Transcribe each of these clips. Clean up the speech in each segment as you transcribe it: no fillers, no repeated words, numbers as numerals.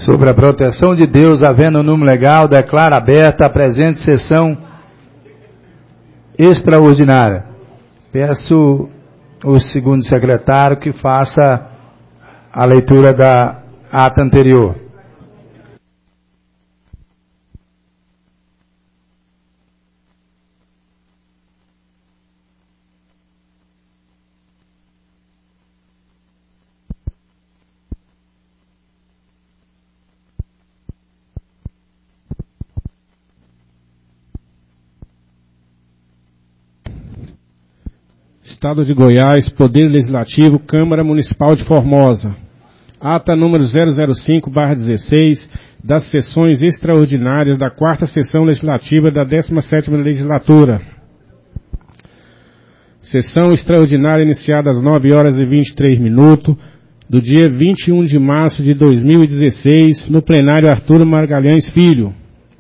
Sobre a proteção de Deus, havendo um número legal, declara aberta a presente sessão extraordinária. Peço ao segundo secretário que faça a leitura da ata anterior. Estado de Goiás, Poder Legislativo, Câmara Municipal de Formosa. Ata número 005/16 das sessões extraordinárias da 4ª Sessão Legislativa da 17ª Legislatura. Sessão extraordinária iniciada às 9h23 do dia 21 de março de 2016, no plenário Arthur Magalhães Filho.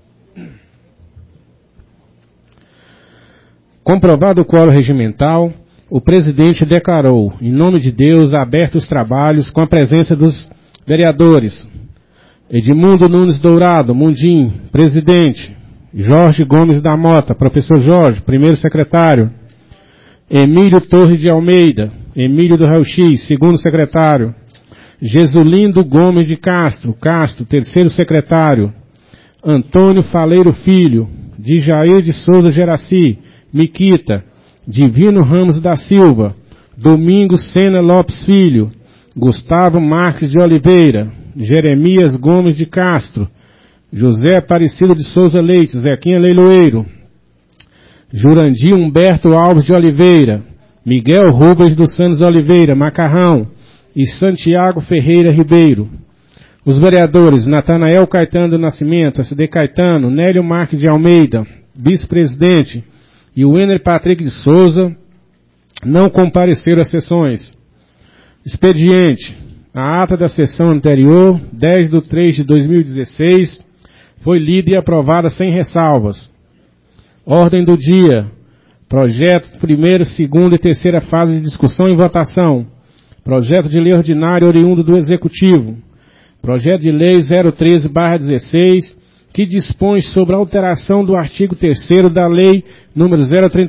Comprovado o quórum regimental, o presidente declarou, em nome de Deus, abertos os trabalhos com a presença dos vereadores Edmundo Nunes Dourado, Mundim, presidente; Jorge Gomes da Mota, professor Jorge, primeiro secretário; Emílio Torres de Almeida, Emílio do Raio X, segundo secretário; Jesulindo Gomes de Castro, terceiro secretário; Antônio Faleiro Filho, Djair de Souza Geraci, Miquita; Divino Ramos da Silva, Domingos Sena Lopes Filho, Gustavo Marques de Oliveira, Jeremias Gomes de Castro, José Aparecido de Souza Leite, Zequinha Leiloeiro, Jurandir Humberto Alves de Oliveira, Miguel Rubens dos Santos Oliveira, Macarrão, e Santiago Ferreira Ribeiro. Os vereadores Natanael Caetano do Nascimento, SD Caetano, Nélio Marques de Almeida, vice-presidente, e o Wender Patrick de Souza não compareceram às sessões. Expediente. A ata da sessão anterior, 10/3/2016, foi lida e aprovada sem ressalvas. Ordem do dia. Projeto primeira, segunda e terceira fase de discussão e votação. Projeto de lei ordinário oriundo do Executivo. Projeto de lei 013/16, que dispõe sobre a alteração do artigo 3º da Lei número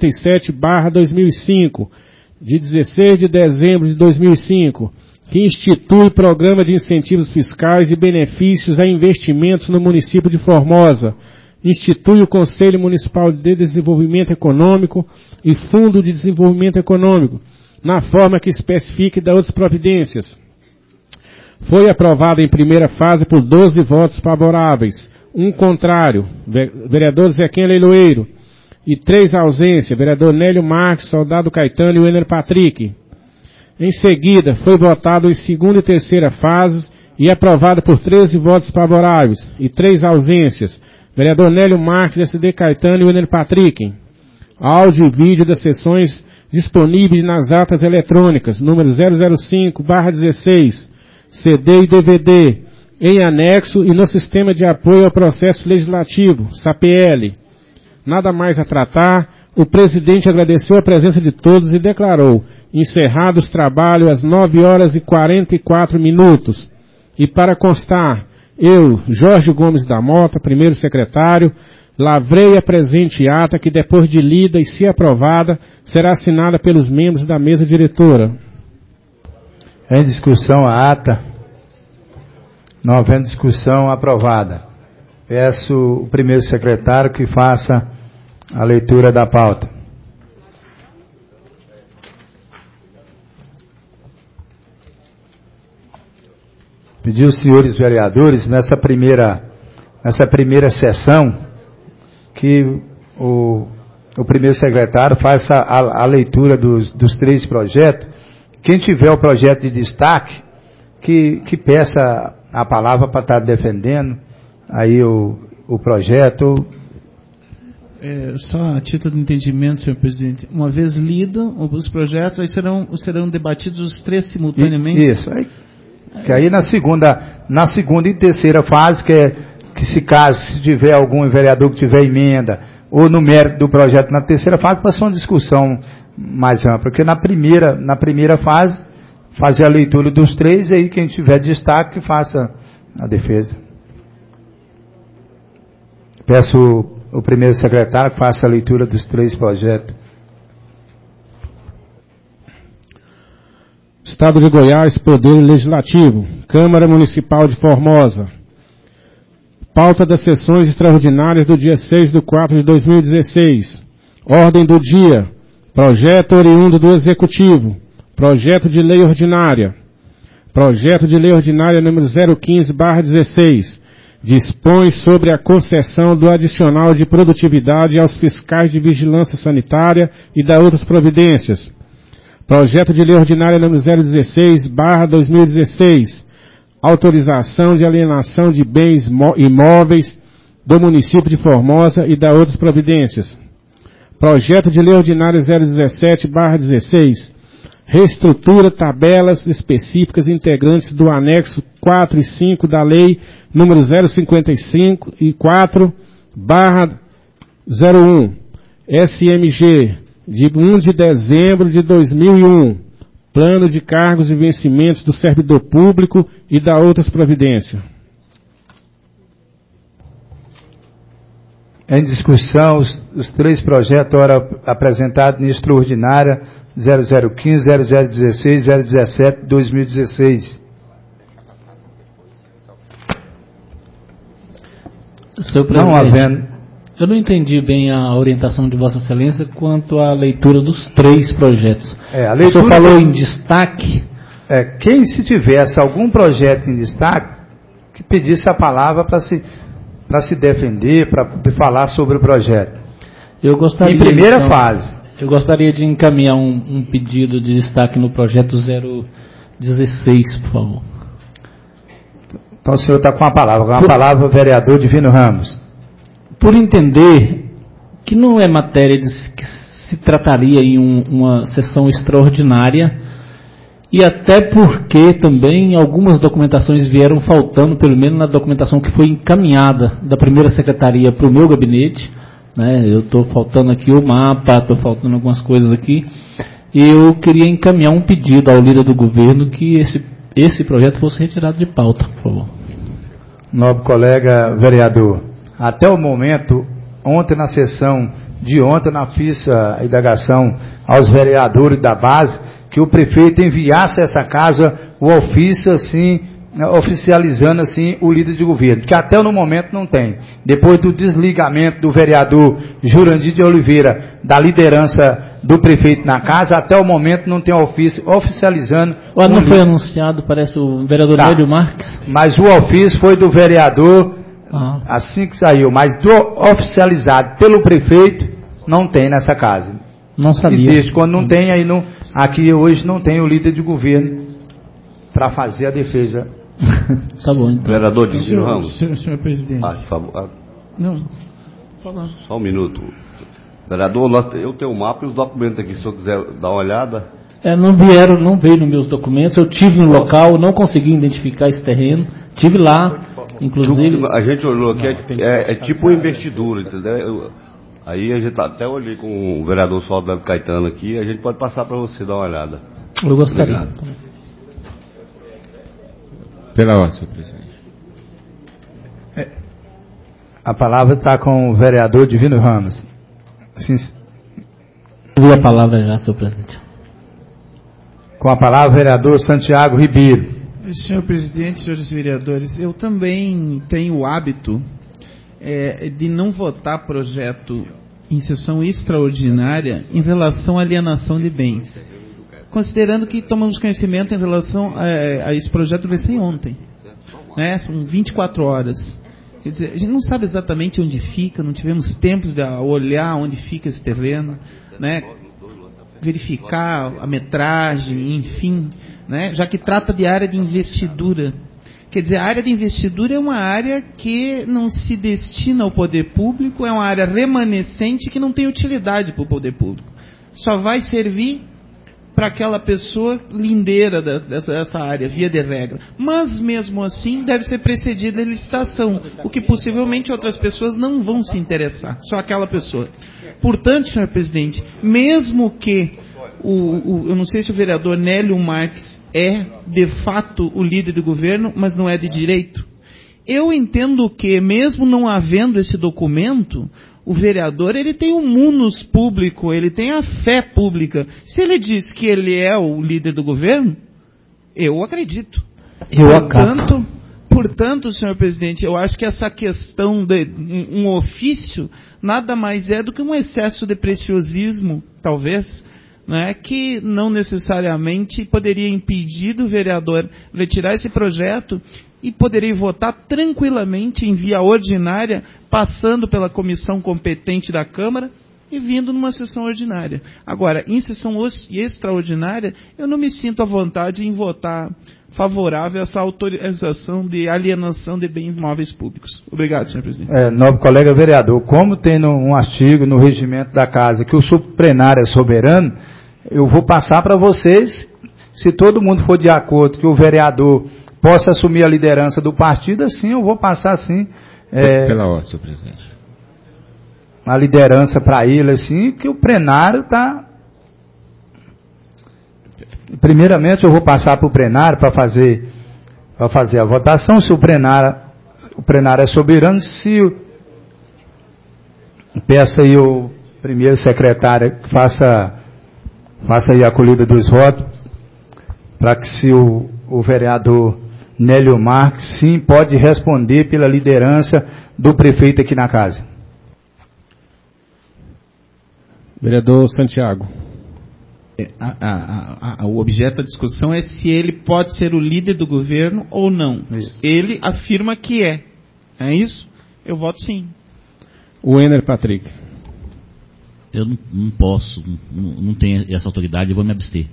037/2005, de 16 de dezembro de 2005, que institui programa de incentivos fiscais e benefícios a investimentos no município de Formosa, institui o Conselho Municipal de Desenvolvimento Econômico e Fundo de Desenvolvimento Econômico, na forma que especifique das outras providências. Foi aprovado em primeira fase por 12 votos favoráveis, 1 contrário, vereador Zequinha Leiloeiro, e 3 ausências, vereador Nélio Marques, Soldado Caetano e Wender Patrick. Em seguida, foi votado em segunda e terceira fases e aprovado por 13 votos favoráveis e 3 ausências, vereador Nélio Marques, SD Caetano e Wender Patrick. Áudio e vídeo das sessões disponíveis nas atas eletrônicas, número 005/16, CD e DVD, em anexo e no Sistema de Apoio ao Processo Legislativo, SAPL. Nada mais a tratar, o presidente agradeceu a presença de todos e declarou encerrados os trabalhos às 9h44. E para constar, eu, Jorge Gomes da Mota, primeiro secretário, lavrei a presente ata que, depois de lida e se aprovada, será assinada pelos membros da mesa diretora. Em discussão a ata. Não havendo discussão, aprovada. Peço o primeiro secretário que faça a leitura da pauta. Pedi aos senhores vereadores, nessa primeira sessão, que o primeiro secretário faça a leitura dos 3 projetos. Quem tiver o projeto de destaque, que peça a palavra para estar defendendo aí o projeto. Só a título de entendimento, senhor presidente, uma vez lido os projetos, aí serão debatidos os 3 simultaneamente? Isso, que aí na segunda e terceira fase, que se caso se tiver algum vereador que tiver emenda, ou no mérito do projeto na terceira fase, passar uma discussão mais ampla, porque na primeira fase, fazer a leitura dos 3, e aí quem tiver destaque, faça a defesa. Peço o primeiro secretário que faça a leitura dos 3 projetos. Estado de Goiás, Poder Legislativo, Câmara Municipal de Formosa. Pauta das sessões extraordinárias do dia 6/4/2016. Ordem do dia. Projeto oriundo do Executivo. Projeto de Lei Ordinária. Projeto de Lei Ordinária número 015/16. Dispõe sobre a concessão do adicional de produtividade aos fiscais de vigilância sanitária e da outras providências. Projeto de Lei Ordinária número 016/2016. Autorização de alienação de bens imóveis do município de Formosa e da outras providências. Projeto de Lei Ordinária 017/16. Reestrutura tabelas específicas integrantes do anexo 4 e 5 da Lei número 054/01, SMG, de 1 de dezembro de 2001. Plano de cargos e vencimentos do servidor público e da outras providências. Em discussão, os 3 projetos ora apresentados em extraordinária 0015, 0016, 017, 2016. Senhor presidente, não havendo... Eu não entendi bem a orientação de Vossa Excelência quanto à leitura dos 3 projetos. A leitura... O senhor falou em destaque. Quem se tivesse algum projeto em destaque, que pedisse a palavra para se defender, para falar sobre o projeto. Eu gostaria, em primeira fase. Eu gostaria de encaminhar um pedido de destaque no projeto 016, por favor. Então o senhor está com a palavra. Com a palavra o vereador Divino Ramos. Por entender que não é matéria que se trataria em uma sessão extraordinária, e até porque também algumas documentações vieram faltando, pelo menos na documentação que foi encaminhada da primeira secretaria para o meu gabinete, né? Eu estou faltando aqui o mapa, estou faltando algumas coisas aqui, e eu queria encaminhar um pedido ao líder do governo que esse projeto fosse retirado de pauta, por favor. Nobre colega vereador, até o momento, ontem na sessão de ontem, eu fiz a indagação aos vereadores da base, que o prefeito enviasse a essa casa o ofício, assim, oficializando assim o líder de governo, que até no momento não tem. Depois do desligamento do vereador Jurandir de Oliveira da liderança do prefeito na casa, até o momento não tem ofício oficializando. Não foi anunciado, parece o vereador Nélio Marques. Mas o ofício foi do vereador assim que saiu, mas oficializado pelo prefeito não tem nessa casa. Não sabia. Existe, quando não tem, aí não, aqui hoje não tem o líder de governo para fazer a defesa. Tá bom, então. Vereador Divino Ramos. Senhor presidente. Por favor. Não, falando. Só um minuto. Vereador, eu tenho o mapa e os documentos aqui, se o senhor quiser dar uma olhada. Não veio nos meus documentos, eu tive no local, não consegui identificar esse terreno, tive lá, inclusive... A gente olhou aqui, é tipo uma investidura, entendeu? Aí a gente até olhei com o vereador Soldado Caetano aqui, a gente pode passar para você dar uma olhada. Eu gostaria. Obrigado. Pela ordem, senhor presidente. A palavra está com o vereador Divino Ramos. Vi a palavra já, senhor presidente. Com a palavra o vereador Santiago Ribeiro. Senhor presidente, senhores vereadores, eu também tenho o hábito de não votar projeto em sessão extraordinária em relação à alienação de bens, considerando que tomamos conhecimento em relação a esse projeto vai ser ontem, né? São 24 horas. Quer dizer, a gente não sabe exatamente onde fica, não tivemos tempo de olhar onde fica esse terreno, né? Verificar a metragem, enfim, né? Já que trata de área de investidura. Quer dizer, a área de investidura é uma área que não se destina ao poder público, é uma área remanescente que não tem utilidade para o poder público. Só vai servir para aquela pessoa lindeira dessa área, via de regra. Mas, mesmo assim, deve ser precedida a licitação, o que possivelmente outras pessoas não vão se interessar, só aquela pessoa. Portanto, senhor presidente, mesmo que eu não sei se o vereador Nélio Marques é, de fato, o líder do governo, mas não é de direito. eu entendo que, mesmo não havendo esse documento, o vereador ele tem um munus público, ele tem a fé pública. Se ele diz que ele é o líder do governo, eu acredito. Portanto, senhor presidente, eu acho que essa questão de um ofício nada mais é do que um excesso de preciosismo, talvez, né, que não necessariamente poderia impedir do vereador retirar esse projeto e poderia votar tranquilamente em via ordinária, passando pela comissão competente da Câmara e vindo numa sessão ordinária. Agora, em sessão extraordinária, eu não me sinto à vontade em votar favorável a essa autorização de alienação de bens móveis públicos. Obrigado, senhor presidente. Nobre colega vereador, como tem um artigo no regimento da Casa que o suplenário é soberano, eu vou passar para vocês, se todo mundo for de acordo que o vereador possa assumir a liderança do partido, assim eu vou passar assim. Pela ordem, senhor presidente. A liderança para ele, assim, que o plenário está. Primeiramente eu vou passar para o plenário para fazer a votação, se o plenário é soberano, se peça aí o primeiro secretário que faça aí a colhida dos votos, para que se o vereador Nélio Marques, sim, pode responder pela liderança do prefeito aqui na casa. Vereador Santiago. O objeto da discussão é se ele pode ser o líder do governo ou não. Isso. Ele afirma que é. É isso? Eu voto sim. O Ener Patrick. Eu não posso, não tenho essa autoridade, eu vou me abster.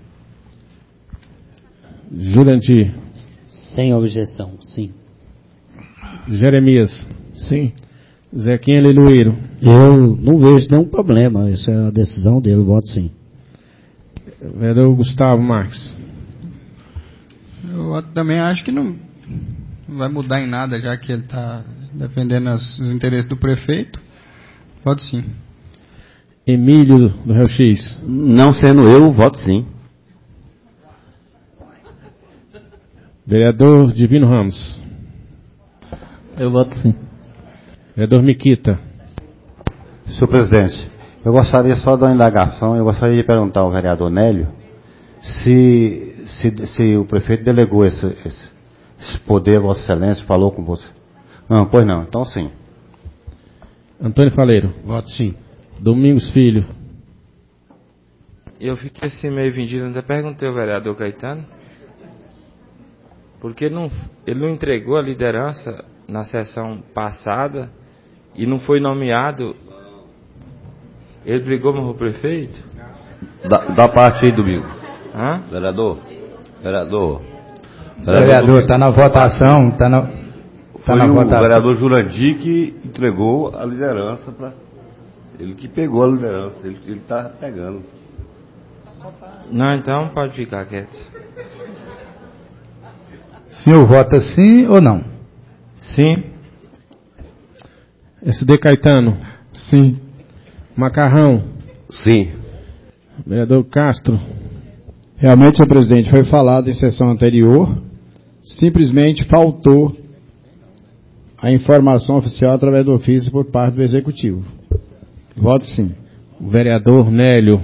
Jurandir. Sem objeção, sim. Jeremias. Sim. Zequinha Leiloeiro. Eu não vejo nenhum problema, isso é a decisão dele, eu voto sim. Vereador Gustavo Marques. Eu também acho que não vai mudar em nada, já que ele está defendendo os interesses do prefeito. Voto sim. Emílio do Rio X. Não sendo eu, voto sim. Vereador Divino Ramos. Eu voto sim. Vereador Miquita. Senhor presidente, eu gostaria só de uma indagação, eu gostaria de perguntar ao vereador Nélio se o prefeito delegou esse poder a Vossa Excelência, falou com você. Não, pois não, então sim. Antônio Faleiro. Voto sim. Domingos Filho. Eu fiquei assim meio vendido, até perguntei ao vereador Caetano, porque ele não entregou a liderança na sessão passada e não foi nomeado. Ele brigou com o prefeito? Da parte aí, Domingo. Hã? Vereador, está na votação, está na votação. O vereador Jurandir que entregou a liderança para ele, que pegou a liderança, ele está pegando. Não, então pode ficar quieto. O senhor vota sim ou não? Sim. SD Caetano. Sim. Macarrão. Sim. Vereador Castro. Realmente, senhor presidente, foi falado em sessão anterior, simplesmente faltou a informação oficial através do ofício por parte do Executivo. Voto sim. O vereador Nélio.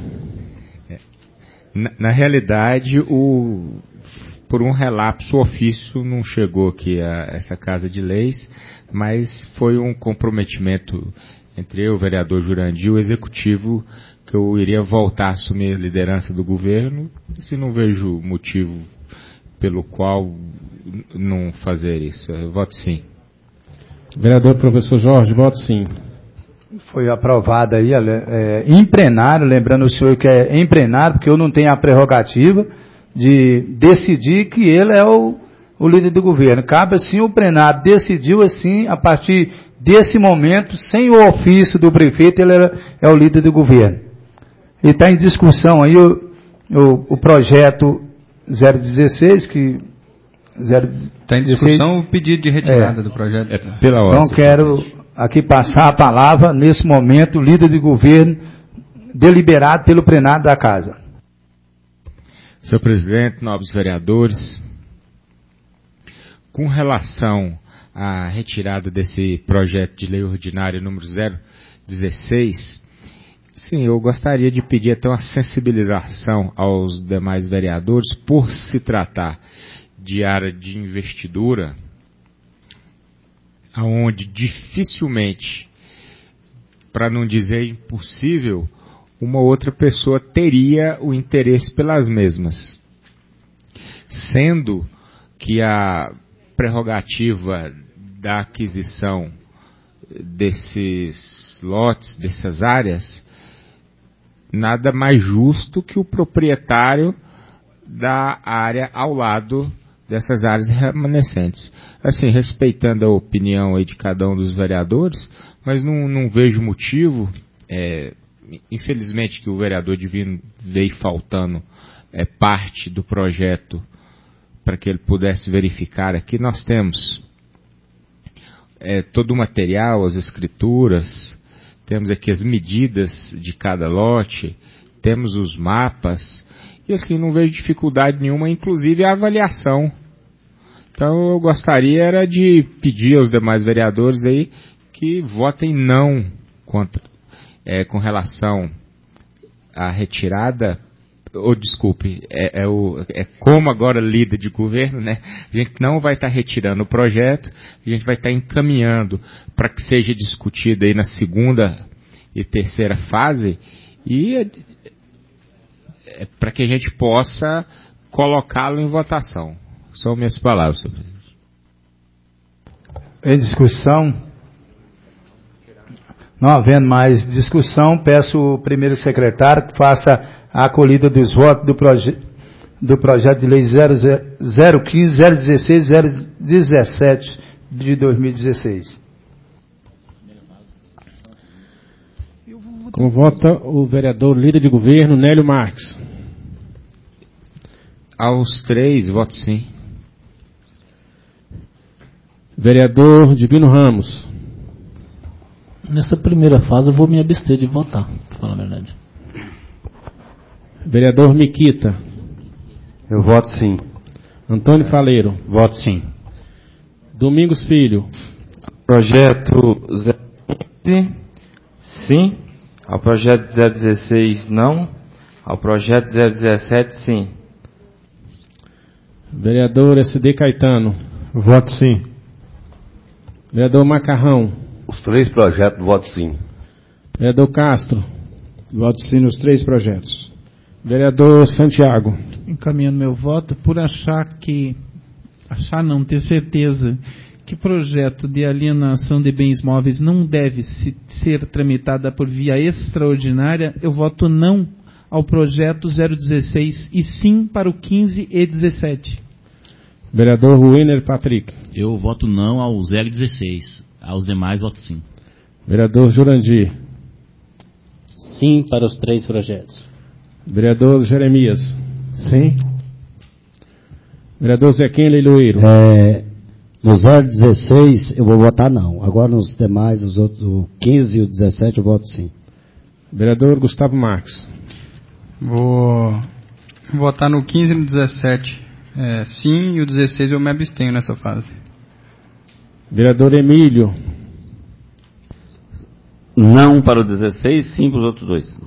Na realidade, por um relapso, o ofício não chegou aqui a essa Casa de Leis, mas foi um comprometimento entre eu, o vereador Jurandir e o Executivo, que eu iria voltar a assumir a liderança do governo, se não vejo motivo pelo qual não fazer isso. Eu voto sim. Vereador professor Jorge, voto sim. Foi aprovada aí, em plenário, lembrando o senhor que é em plenário, porque eu não tenho a prerrogativa de decidir que ele é o líder do governo. Cabe assim, o plenário decidiu assim, a partir desse momento, sem o ofício do prefeito, ele é o líder do governo. E está em discussão aí o projeto 016, que... Está em discussão o pedido de retirada do projeto. Pela ordem. Então quero aqui passar a palavra, nesse momento, o líder de governo, deliberado pelo plenário da Casa. Senhor presidente, nobres vereadores, com relação a retirada desse projeto de lei ordinária número 016, sim, eu gostaria de pedir até uma sensibilização aos demais vereadores por se tratar de área de investidura, onde dificilmente, para não dizer impossível, uma outra pessoa teria o interesse pelas mesmas. Sendo que a prerrogativa da aquisição desses lotes, dessas áreas, nada mais justo que o proprietário da área ao lado dessas áreas remanescentes. Assim, respeitando a opinião aí de cada um dos vereadores, mas não vejo motivo, infelizmente que o vereador Divino veio faltando parte do projeto para que ele pudesse verificar. Aqui nós temos todo o material, as escrituras, temos aqui as medidas de cada lote, temos os mapas, e assim não vejo dificuldade nenhuma, inclusive a avaliação. Então eu gostaria era de pedir aos demais vereadores aí que votem não contra, com relação à retirada, ou desculpe, como agora líder de governo, né? A gente não vai estar retirando o projeto, a gente vai estar encaminhando para que seja discutido aí na segunda e terceira fase, e para que a gente possa colocá-lo em votação. São minhas palavras, senhor presidente. Em discussão? Não havendo mais discussão, peço ao primeiro secretário que faça a acolhida dos votos do projeto de lei 015, 016 e 017 de 2016. Como vota o vereador líder de governo, Nélio Marques? Aos 3, voto sim. Vereador Divino Ramos? Nessa primeira fase eu vou me abster de votar, para falar a verdade. Vereador Miquita? Eu voto sim. Antônio Faleiro? Voto sim. Domingos Filho? Projeto 015, sim. Ao projeto 016, não. Ao projeto 017, sim. Vereador SD Caetano? Voto sim. Vereador Macarrão? Os 3 projetos, voto sim. Vereador Castro? Voto sim nos 3 projetos. Vereador Santiago? Encaminhando meu voto por ter certeza que projeto de alienação de bens móveis não deve ser tramitada por via extraordinária, eu voto não ao projeto 016 e sim para o 15 e 17. Vereador Ruiner Patrick? Eu voto não ao 016. Aos demais, voto sim. Vereador Jurandir? Sim para os 3 projetos. Vereador Jeremias? Sim. Vereador Zequim Leiloeiro? No 016 eu vou votar não. Agora nos demais, os outros, o 15 e o 17 eu voto sim. Vereador Gustavo Marques? Vou votar no 15 e no 17 sim, e o 16 eu me abstenho nessa fase. Vereador Emílio? Não para o 16, sim para os outros 2.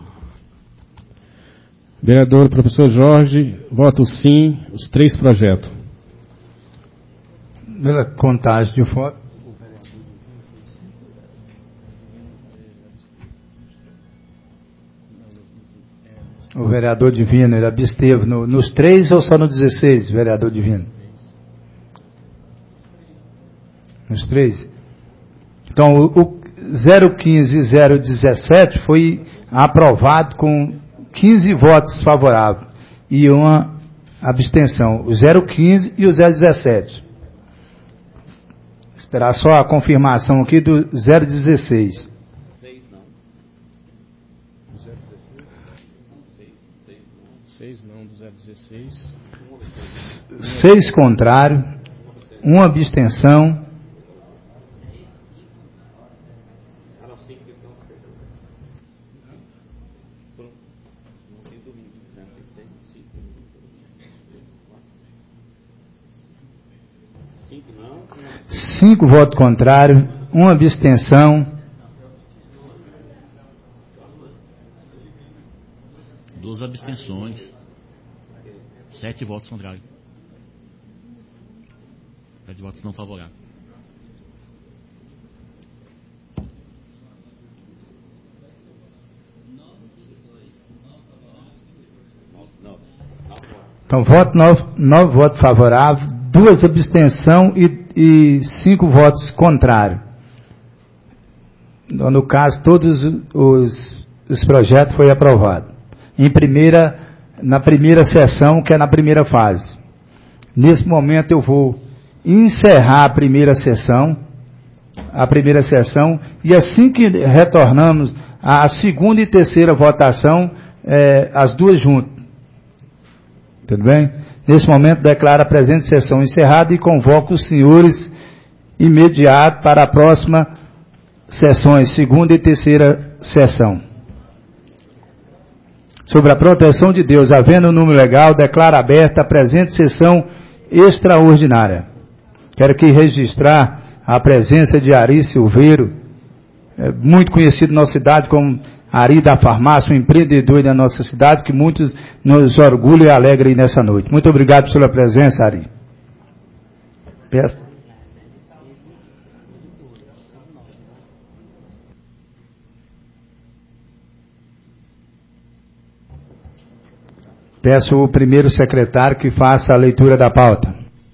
Vereador Professor Jorge, voto sim, os 3 projetos. Pela contagem de voto. O vereador Divino, ele absteve nos 3 ou só no 16, vereador Divino? Nos 3. Então, o 015 e 017 foi aprovado com 15 votos favoráveis e uma abstenção. O 015 e o 017. Esperar só a confirmação aqui do 016. 6 não, do 016. 6 contrário, 1 abstenção. 5 votos contrários, 1 abstenção. 2 abstenções. 7 votos contrários. 7 votos não favoráveis. Então, 9 votos favoráveis, 2 abstenções e 5 votos contrários. No caso, todos os projetos foram aprovados. Na primeira sessão, que é na primeira fase. Nesse momento eu vou encerrar a primeira sessão, e assim que retornamos a segunda e terceira votação, as duas juntas. Tudo bem? Nesse momento declaro a presente sessão encerrada e convoco os senhores imediato para a próxima sessões, segunda e terceira sessão. Sobre a proteção de Deus, havendo o número legal, declaro aberta a presente sessão extraordinária. Quero aqui registrar a presença de Ari Silveiro, muito conhecido na nossa cidade como Ari da Farmácia, um empreendedor da nossa cidade, que muitos nos orgulham e alegram nessa noite. Muito obrigado pela presença, Ari. Peço ao primeiro secretário que faça a leitura da pauta.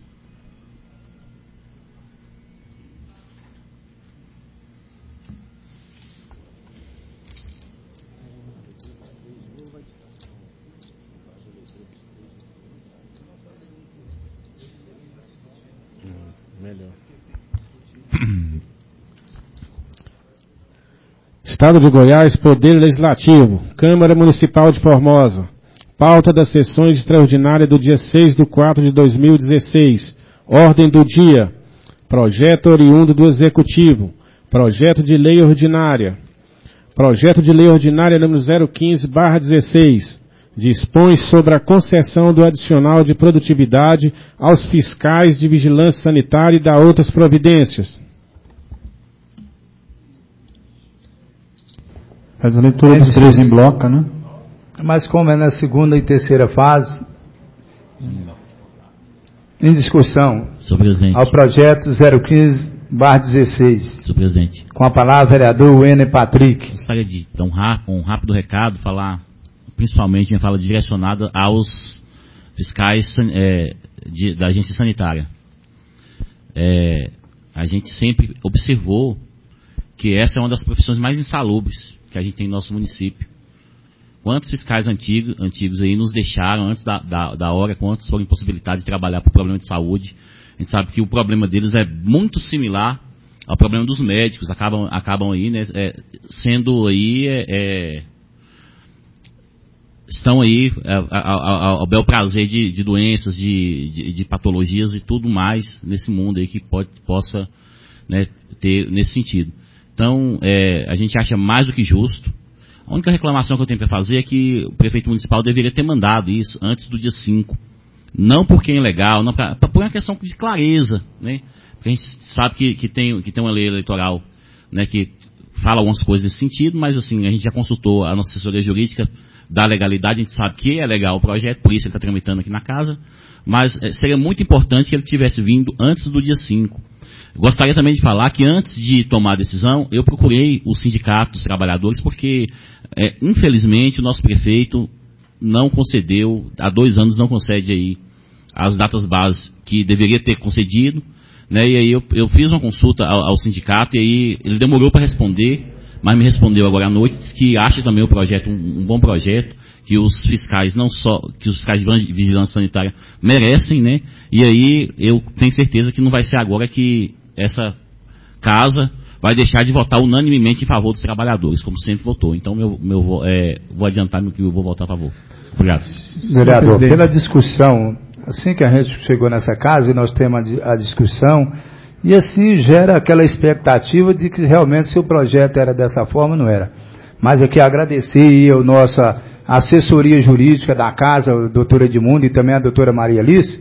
Estado de Goiás, Poder Legislativo, Câmara Municipal de Formosa. Pauta das sessões extraordinárias do dia 6/4/2016. Ordem do dia. Projeto oriundo do Executivo. Projeto de Lei Ordinária. Projeto de Lei Ordinária número 015/16. Dispõe sobre a concessão do adicional de produtividade aos fiscais de vigilância sanitária e dá outras providências. Faz a leitura dos 3 em bloco, né? Mas como é na segunda e terceira fase, em discussão, ao projeto 015/16. Senhor presidente. Com a palavra, vereador Wêner Patrick. Gostaria de dar um rápido recado, falar, principalmente minha fala direcionada aos fiscais da agência sanitária. A gente sempre observou que essa é uma das profissões mais insalubres que a gente tem no nosso município. Quantos fiscais antigos aí nos deixaram antes da hora, quantos foram impossibilitados de trabalhar por problema de saúde. A gente sabe que o problema deles é muito similar ao problema dos médicos, acabam aí, né, sendo aí, estão aí ao bel prazer de doenças, de patologias e tudo mais nesse mundo aí que possa, né, ter nesse sentido. Então, a gente acha mais do que justo. A única reclamação que eu tenho para fazer é que o prefeito municipal deveria ter mandado isso antes do dia 5. Não porque é ilegal, não para por uma questão de clareza, né? Porque a gente sabe que tem uma lei eleitoral, né, que fala algumas coisas nesse sentido, mas assim, a gente já consultou a nossa assessoria jurídica da legalidade, a gente sabe que é legal o projeto, por isso ele está tramitando aqui na casa, mas seria muito importante que ele tivesse vindo antes do dia 5. Gostaria também de falar que antes de tomar a decisão, eu procurei o sindicato dos trabalhadores, porque, infelizmente, o nosso prefeito não concedeu, há 2 anos não concede aí as datas base que deveria ter concedido, né? E aí eu fiz uma consulta ao sindicato e aí ele demorou para responder, mas me respondeu agora à noite, disse que acha também o projeto um bom projeto, que os fiscais que os fiscais de vigilância sanitária merecem, né? E aí eu tenho certeza que não vai ser agora que essa casa vai deixar de votar unanimemente em favor dos trabalhadores, como sempre votou. Então vou adiantar que eu vou votar a favor. Obrigado. Vereador, pela discussão, assim que a gente chegou nessa casa e nós temos a discussão, e assim gera aquela expectativa de que realmente se o projeto era dessa forma, não era. Mas aqui agradecer a nossa assessoria jurídica da casa, a doutora Edmundo e também a doutora Maria Alice,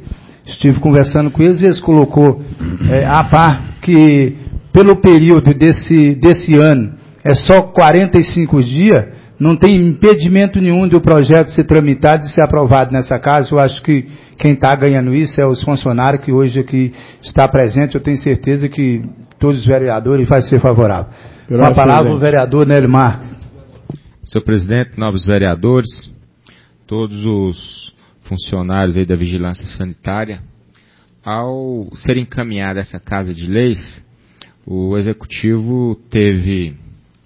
estive conversando com eles e eles colocou a par que pelo período desse ano é só 45 dias, não tem impedimento nenhum de o projeto ser tramitado e ser aprovado nessa casa. Eu acho que quem está ganhando isso é os funcionários que hoje aqui está presente. Eu tenho certeza que todos os vereadores vai ser favorável. Com a palavra o vereador Nélio Marques. Senhor presidente, nobres vereadores, todos os funcionários aí da Vigilância Sanitária, ao ser encaminhada essa Casa de Leis, o Executivo teve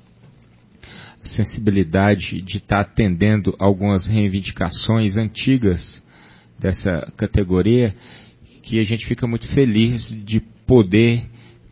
sensibilidade de estar atendendo algumas reivindicações antigas dessa categoria, que a gente fica muito feliz de poder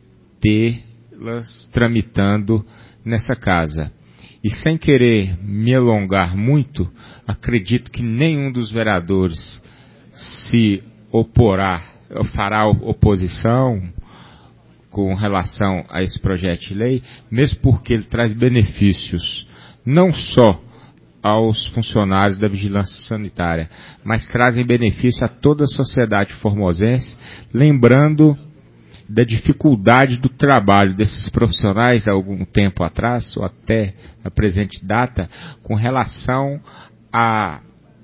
tê-las tramitando nessa casa. E sem querer me alongar muito, acredito que nenhum dos vereadores se oporá, fará oposição com relação a esse projeto de lei, mesmo porque ele traz benefícios não só aos funcionários da vigilância sanitária, mas trazem benefício a toda a sociedade formosense, lembrando da dificuldade do trabalho desses profissionais há algum tempo atrás, ou até a presente data, com relação à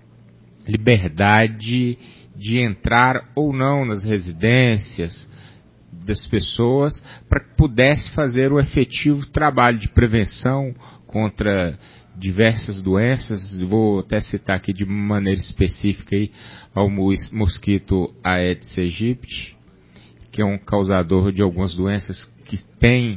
liberdade de entrar ou não nas residências das pessoas, para que pudesse fazer o efetivo trabalho de prevenção contra diversas doenças. Vou até citar aqui de maneira específica aí ao mosquito Aedes aegypti, que é um causador de algumas doenças que tem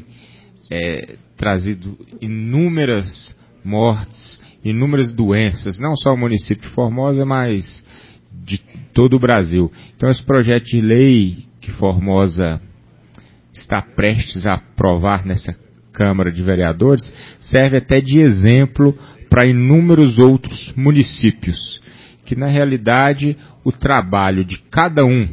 trazido inúmeras mortes, inúmeras doenças, não só o município de Formosa, mas de todo o Brasil. Então esse projeto de lei que Formosa está prestes a aprovar nessa Câmara de Vereadores serve até de exemplo para inúmeros outros municípios, que na realidade o trabalho de cada um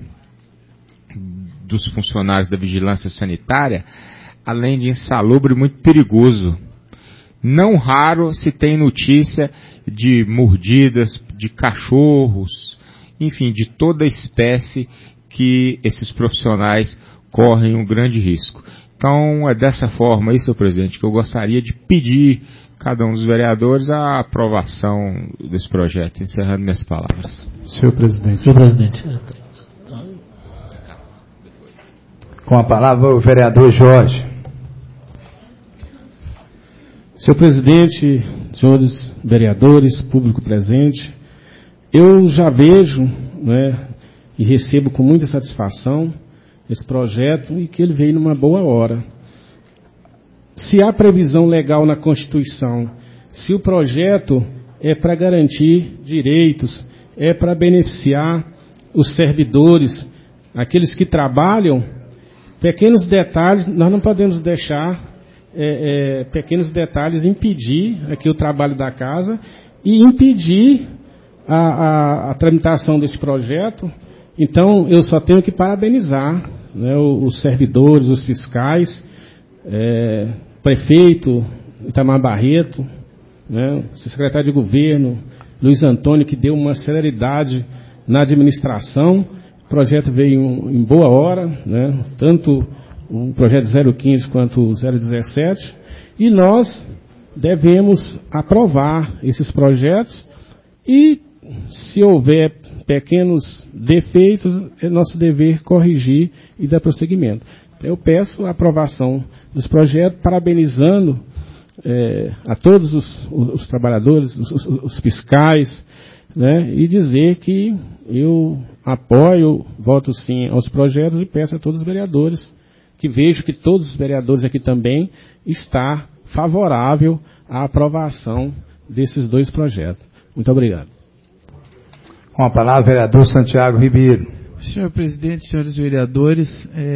dos funcionários da vigilância sanitária, além de insalubre, muito perigoso. Não raro se tem notícia de mordidas de cachorros, enfim, de toda espécie que esses profissionais correm um grande risco. Então, é dessa forma aí, senhor presidente, que eu gostaria de pedir a cada um dos vereadores a aprovação desse projeto. Encerrando minhas palavras. Senhor presidente. Senhor presidente. Com a palavra o vereador Jorge. Senhor presidente, senhores vereadores, público presente, eu já vejo, né, e recebo com muita satisfação esse projeto e que ele veio numa boa hora. Se há previsão legal na Constituição, se o projeto é para garantir direitos, é para beneficiar os servidores, aqueles que trabalham, pequenos detalhes, nós não podemos deixar pequenos detalhes impedir aqui o trabalho da casa e impedir a tramitação desse projeto. Então, eu só tenho que parabenizar, né, os servidores, os fiscais, prefeito Itamar Barreto, né, o secretário de governo, Luiz Antônio, que deu uma celeridade na administração. O projeto veio em boa hora, né, tanto o projeto 015 quanto o 017, e nós devemos aprovar esses projetos e, se houver pequenos defeitos, é nosso dever corrigir e dar prosseguimento. Então, eu peço a aprovação dos projetos, parabenizando a todos os trabalhadores, os fiscais, né, e dizer que eu apoio, voto sim aos projetos e peço a todos os vereadores, que vejo que todos os vereadores aqui também está favorável à aprovação desses dois projetos. Muito obrigado. Com a palavra, vereador Santiago Ribeiro. Senhor presidente, senhores vereadores,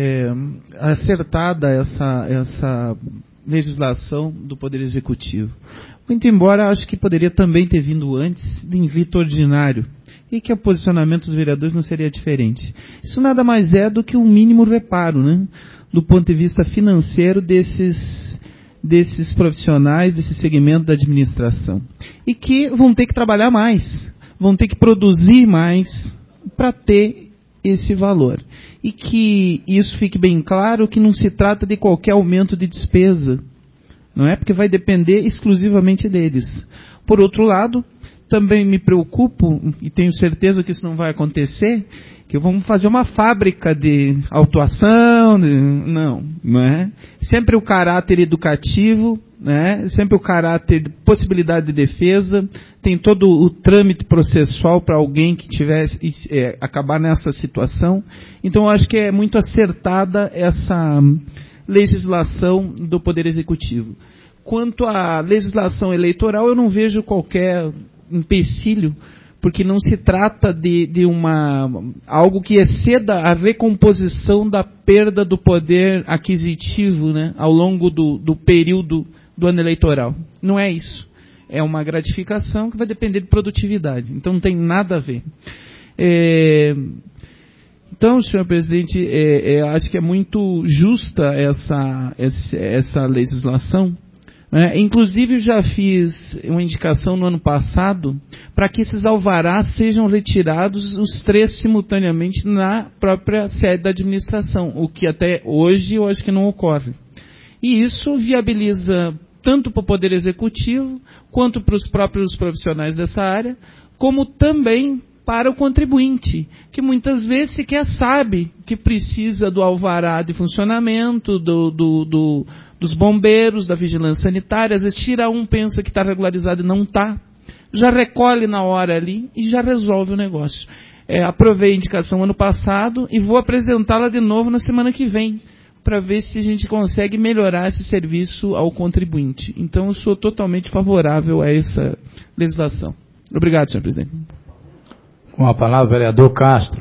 acertada essa legislação do Poder Executivo. Muito embora acho que poderia também ter vindo antes de invito ordinário, e que o posicionamento dos vereadores não seria diferente. Isso nada mais é do que um mínimo reparo, né, do ponto de vista financeiro desses profissionais, desse segmento da administração. E que vão ter que trabalhar mais, vão ter que produzir mais para ter esse valor. E que isso fique bem claro que não se trata de qualquer aumento de despesa, não é? Porque vai depender exclusivamente deles. Por outro lado, também me preocupo, e tenho certeza que isso não vai acontecer, que vamos fazer uma fábrica de autuação, não é? Sempre o caráter educativo, né? Sempre o caráter de possibilidade de defesa, tem todo o trâmite processual para alguém que tivesse acabar nessa situação. Então eu acho que é muito acertada essa legislação do Poder Executivo. Quanto à legislação eleitoral, eu não vejo qualquer empecilho, porque não se trata de algo que exceda a recomposição da perda do poder aquisitivo, né, ao longo do período do ano eleitoral. Não é isso. É uma gratificação que vai depender de produtividade. Então não tem nada a ver. Então, senhor presidente, acho que é muito justa essa legislação. Inclusive, já fiz uma indicação no ano passado para que esses alvarás sejam retirados os 3 simultaneamente na própria sede da administração, o que até hoje eu acho que não ocorre. E isso viabiliza tanto para o Poder Executivo, quanto para os próprios profissionais dessa área, como também para o contribuinte, que muitas vezes sequer sabe que precisa do alvará de funcionamento, dos bombeiros, da vigilância sanitária. Às vezes tira pensa que está regularizado e não está, já recolhe na hora ali e já resolve o negócio. Aprovei a indicação ano passado e vou apresentá-la de novo na semana que vem, para ver se a gente consegue melhorar esse serviço ao contribuinte. Então eu sou totalmente favorável a essa legislação. Obrigado, senhor presidente. Com a palavra, vereador Castro.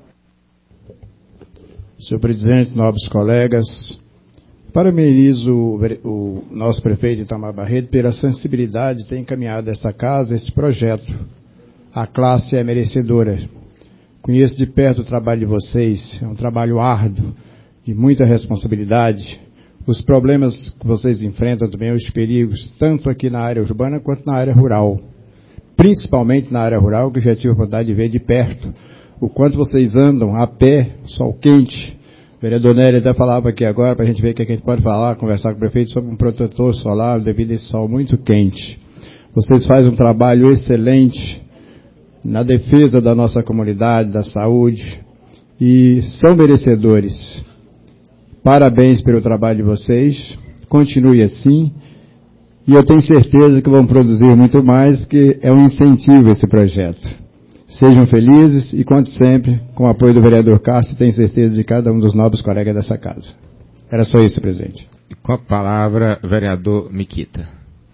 Senhor presidente, nobres colegas, parabenizo o nosso prefeito Itamar Barreto pela sensibilidade de ter encaminhado essa casa, esse projeto. A classe é merecedora. Conheço de perto o trabalho de vocês, é um trabalho árduo, de muita responsabilidade. Os problemas que vocês enfrentam também, os perigos, tanto aqui na área urbana quanto na área rural. Principalmente na área rural, que eu já tive a oportunidade de ver de perto, o quanto vocês andam a pé, sol quente. O vereador Nery até falava aqui agora, para a gente ver o que a gente pode falar, conversar com o prefeito sobre um protetor solar devido a esse sol muito quente. Vocês fazem um trabalho excelente na defesa da nossa comunidade, da saúde, e são merecedores. Parabéns pelo trabalho de vocês, continue assim. E eu tenho certeza que vão produzir muito mais, porque é um incentivo esse projeto. Sejam felizes e conte sempre com o apoio do vereador Castro, tenho certeza de cada um dos nobres colegas dessa casa. Era só isso, presidente. Com a palavra, vereador Miquita.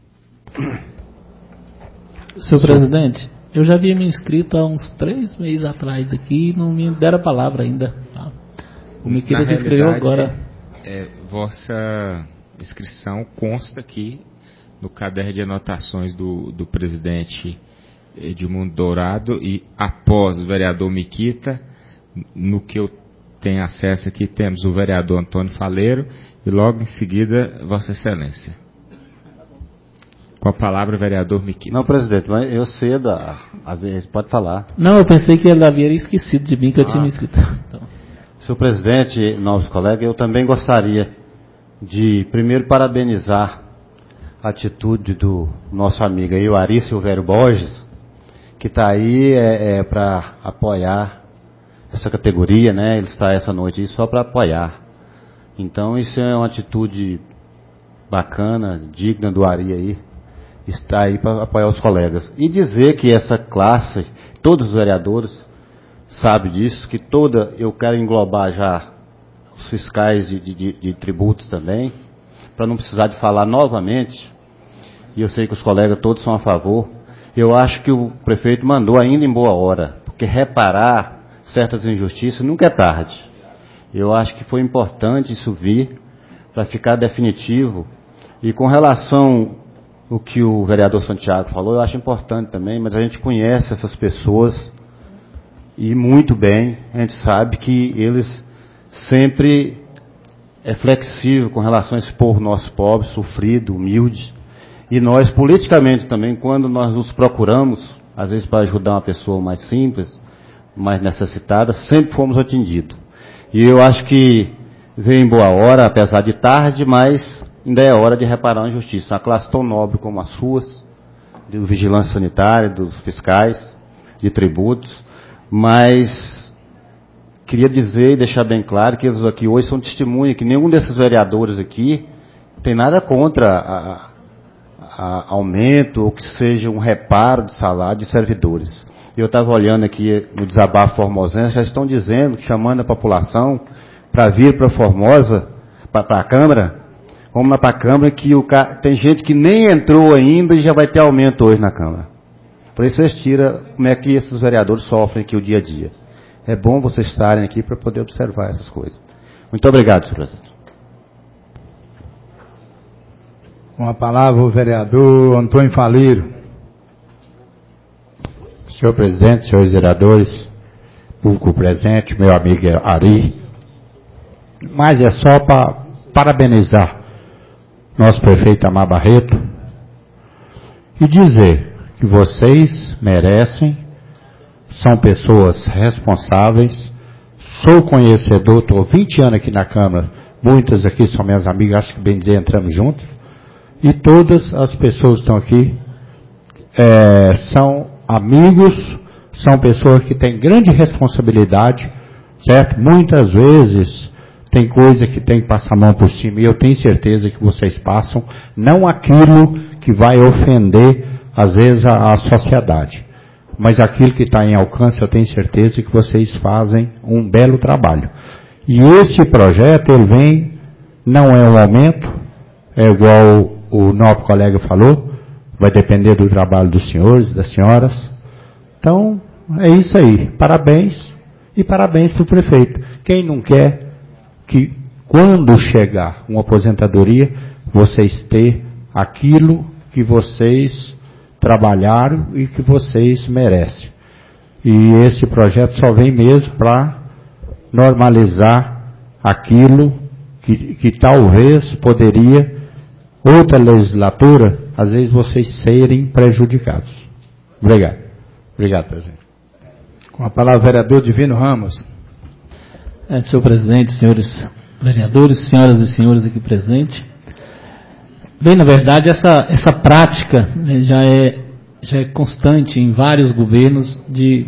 Senhor presidente, eu já havia me inscrito há uns 3 meses atrás aqui e não me deram a palavra ainda. Tá? O Miquita se inscreveu agora. Vossa inscrição consta aqui no caderno de anotações do presidente Edmundo Dourado, e após o vereador Miquita, no que eu tenho acesso aqui, temos o vereador Antônio Faleiro e logo em seguida Vossa Excelência. Com a palavra, vereador Miquita. Não, presidente, mas eu sei pode falar. Não, eu pensei que ele havia esquecido de mim, que eu tinha me inscrito. Então. Senhor presidente, novos colegas, eu também gostaria de primeiro parabenizar a atitude do nosso amigo aí, o Ari Silvério Borges, que está aí para apoiar essa categoria, né? Ele está essa noite aí só para apoiar. Então isso é uma atitude bacana, digna do Ari aí, está aí para apoiar os colegas. E dizer que essa classe, todos os vereadores sabem disso, que eu quero englobar já os fiscais de tributos também, para não precisar de falar novamente, e eu sei que os colegas todos são a favor. Eu acho que o prefeito mandou ainda em boa hora, porque reparar certas injustiças nunca é tarde. Eu acho que foi importante isso vir, para ficar definitivo. E com relação ao que o vereador Santiago falou, eu acho importante também, mas a gente conhece essas pessoas, e muito bem, a gente sabe que eles sempre é flexível com relação a esse povo nosso pobre, sofrido, humilde. E nós, politicamente também, quando nós nos procuramos, às vezes para ajudar uma pessoa mais simples, mais necessitadas, sempre fomos atendidos. E eu acho que veio em boa hora, apesar de tarde, mas ainda é hora de reparar a injustiça. Uma classe tão nobre como as suas, de vigilância sanitária, dos fiscais, de tributos, mas queria dizer e deixar bem claro que eles aqui hoje são testemunha que nenhum desses vereadores aqui tem nada contra aumento ou que seja um reparo de salário de servidores. Eu estava olhando aqui no desabafo formosense, já estão dizendo, chamando a população para vir para Formosa, para a Câmara. Vamos lá para a Câmara que tem gente que nem entrou ainda e já vai ter aumento hoje na Câmara. Por isso vocês tiram como é que esses vereadores sofrem aqui o dia a dia. É bom vocês estarem aqui para poder observar essas coisas. Muito obrigado, senhor presidente. Com a palavra o vereador Antônio Faleiro. Senhor presidente, senhores vereadores, público presente, meu amigo Ari, mas é só para parabenizar nosso prefeito Amar Barreto e dizer que vocês merecem, são pessoas responsáveis, sou conhecedor, estou 20 anos aqui na Câmara, muitas aqui são minhas amigas, acho que bem dizer, entramos juntos, e todas as pessoas que estão aqui são amigos, são pessoas que têm grande responsabilidade, certo? Muitas vezes tem coisa que tem que passar a mão por cima, e eu tenho certeza que vocês passam, não aquilo que vai ofender, às vezes, a sociedade, mas aquilo que está em alcance, eu tenho certeza que vocês fazem um belo trabalho. E esse projeto, ele vem, não é um aumento, é igual o nosso colega falou, vai depender do trabalho dos senhores, das senhoras. Então, é isso aí. Parabéns, e parabéns para o prefeito. Quem não quer que, quando chegar uma aposentadoria, vocês ter aquilo que vocês trabalharam e que vocês merecem. E esse projeto só vem mesmo para normalizar aquilo que talvez poderia, outra legislatura, às vezes vocês serem prejudicados. Obrigado. Obrigado, presidente. Com a palavra o vereador Divino Ramos. Senhor presidente, senhores vereadores, senhoras e senhores aqui presentes. Bem, na verdade, essa prática, né, já é constante em vários governos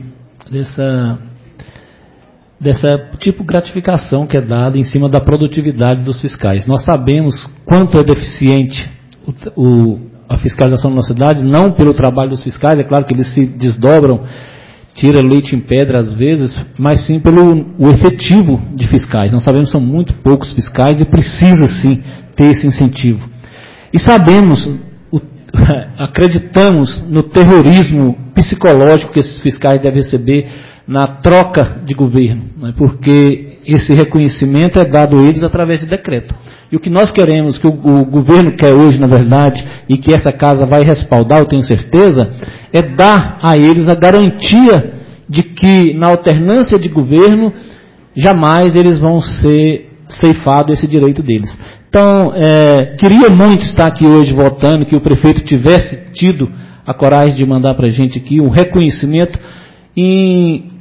dessa tipo de gratificação que é dada em cima da produtividade dos fiscais. Nós sabemos quanto é deficiente a fiscalização na nossa cidade, não pelo trabalho dos fiscais, é claro que eles se desdobram, tira leite em pedra às vezes, mas sim pelo o efetivo de fiscais. Nós sabemos que são muito poucos fiscais e precisa sim ter esse incentivo. E sabemos, acreditamos no terrorismo psicológico que esses fiscais devem receber na troca de governo, né? Porque esse reconhecimento é dado a eles através de decreto. E o que nós queremos, que o governo quer hoje, na verdade, e que essa casa vai respaldar, eu tenho certeza, é dar a eles a garantia de que, na alternância de governo, jamais eles vão ser ceifados esse direito deles. Então, queria muito estar aqui hoje votando, que o prefeito tivesse tido a coragem de mandar para a gente aqui um reconhecimento em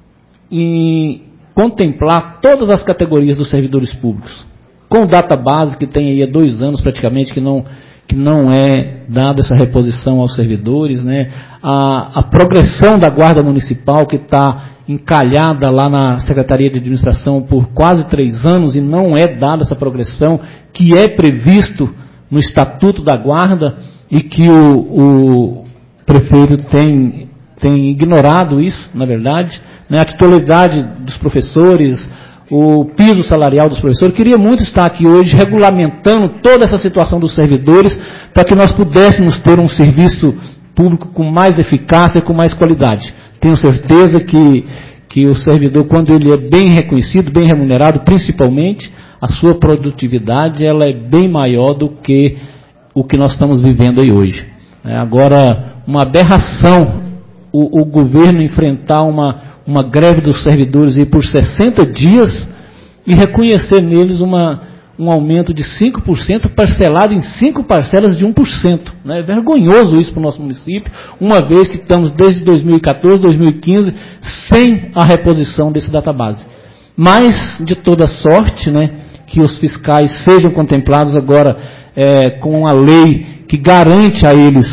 contemplar todas as categorias dos servidores públicos. Com data base, que tem aí há 2 anos praticamente, que não é dada essa reposição aos servidores, né? A progressão da Guarda Municipal, que está encalhada lá na Secretaria de Administração por quase 3 anos e não é dada essa progressão, que é previsto no Estatuto da Guarda e que o prefeito tem ignorado isso, na verdade, né? A titularidade dos professores, o piso salarial dos professores. Queria muito estar aqui hoje regulamentando toda essa situação dos servidores para que nós pudéssemos ter um serviço público com mais eficácia e com mais qualidade. Tenho certeza que o servidor, quando ele é bem reconhecido, bem remunerado, principalmente, a sua produtividade ela é bem maior do que o que nós estamos vivendo aí hoje. Agora, uma aberração o governo enfrentar uma greve dos servidores aí por 60 dias e reconhecer neles uma um aumento de 5% parcelado em 5 parcelas de 1%. Né? É vergonhoso isso para o nosso município, uma vez que estamos desde 2014, 2015, sem a reposição desse database. Mas, de toda sorte, né, que os fiscais sejam contemplados agora com a lei que garante a eles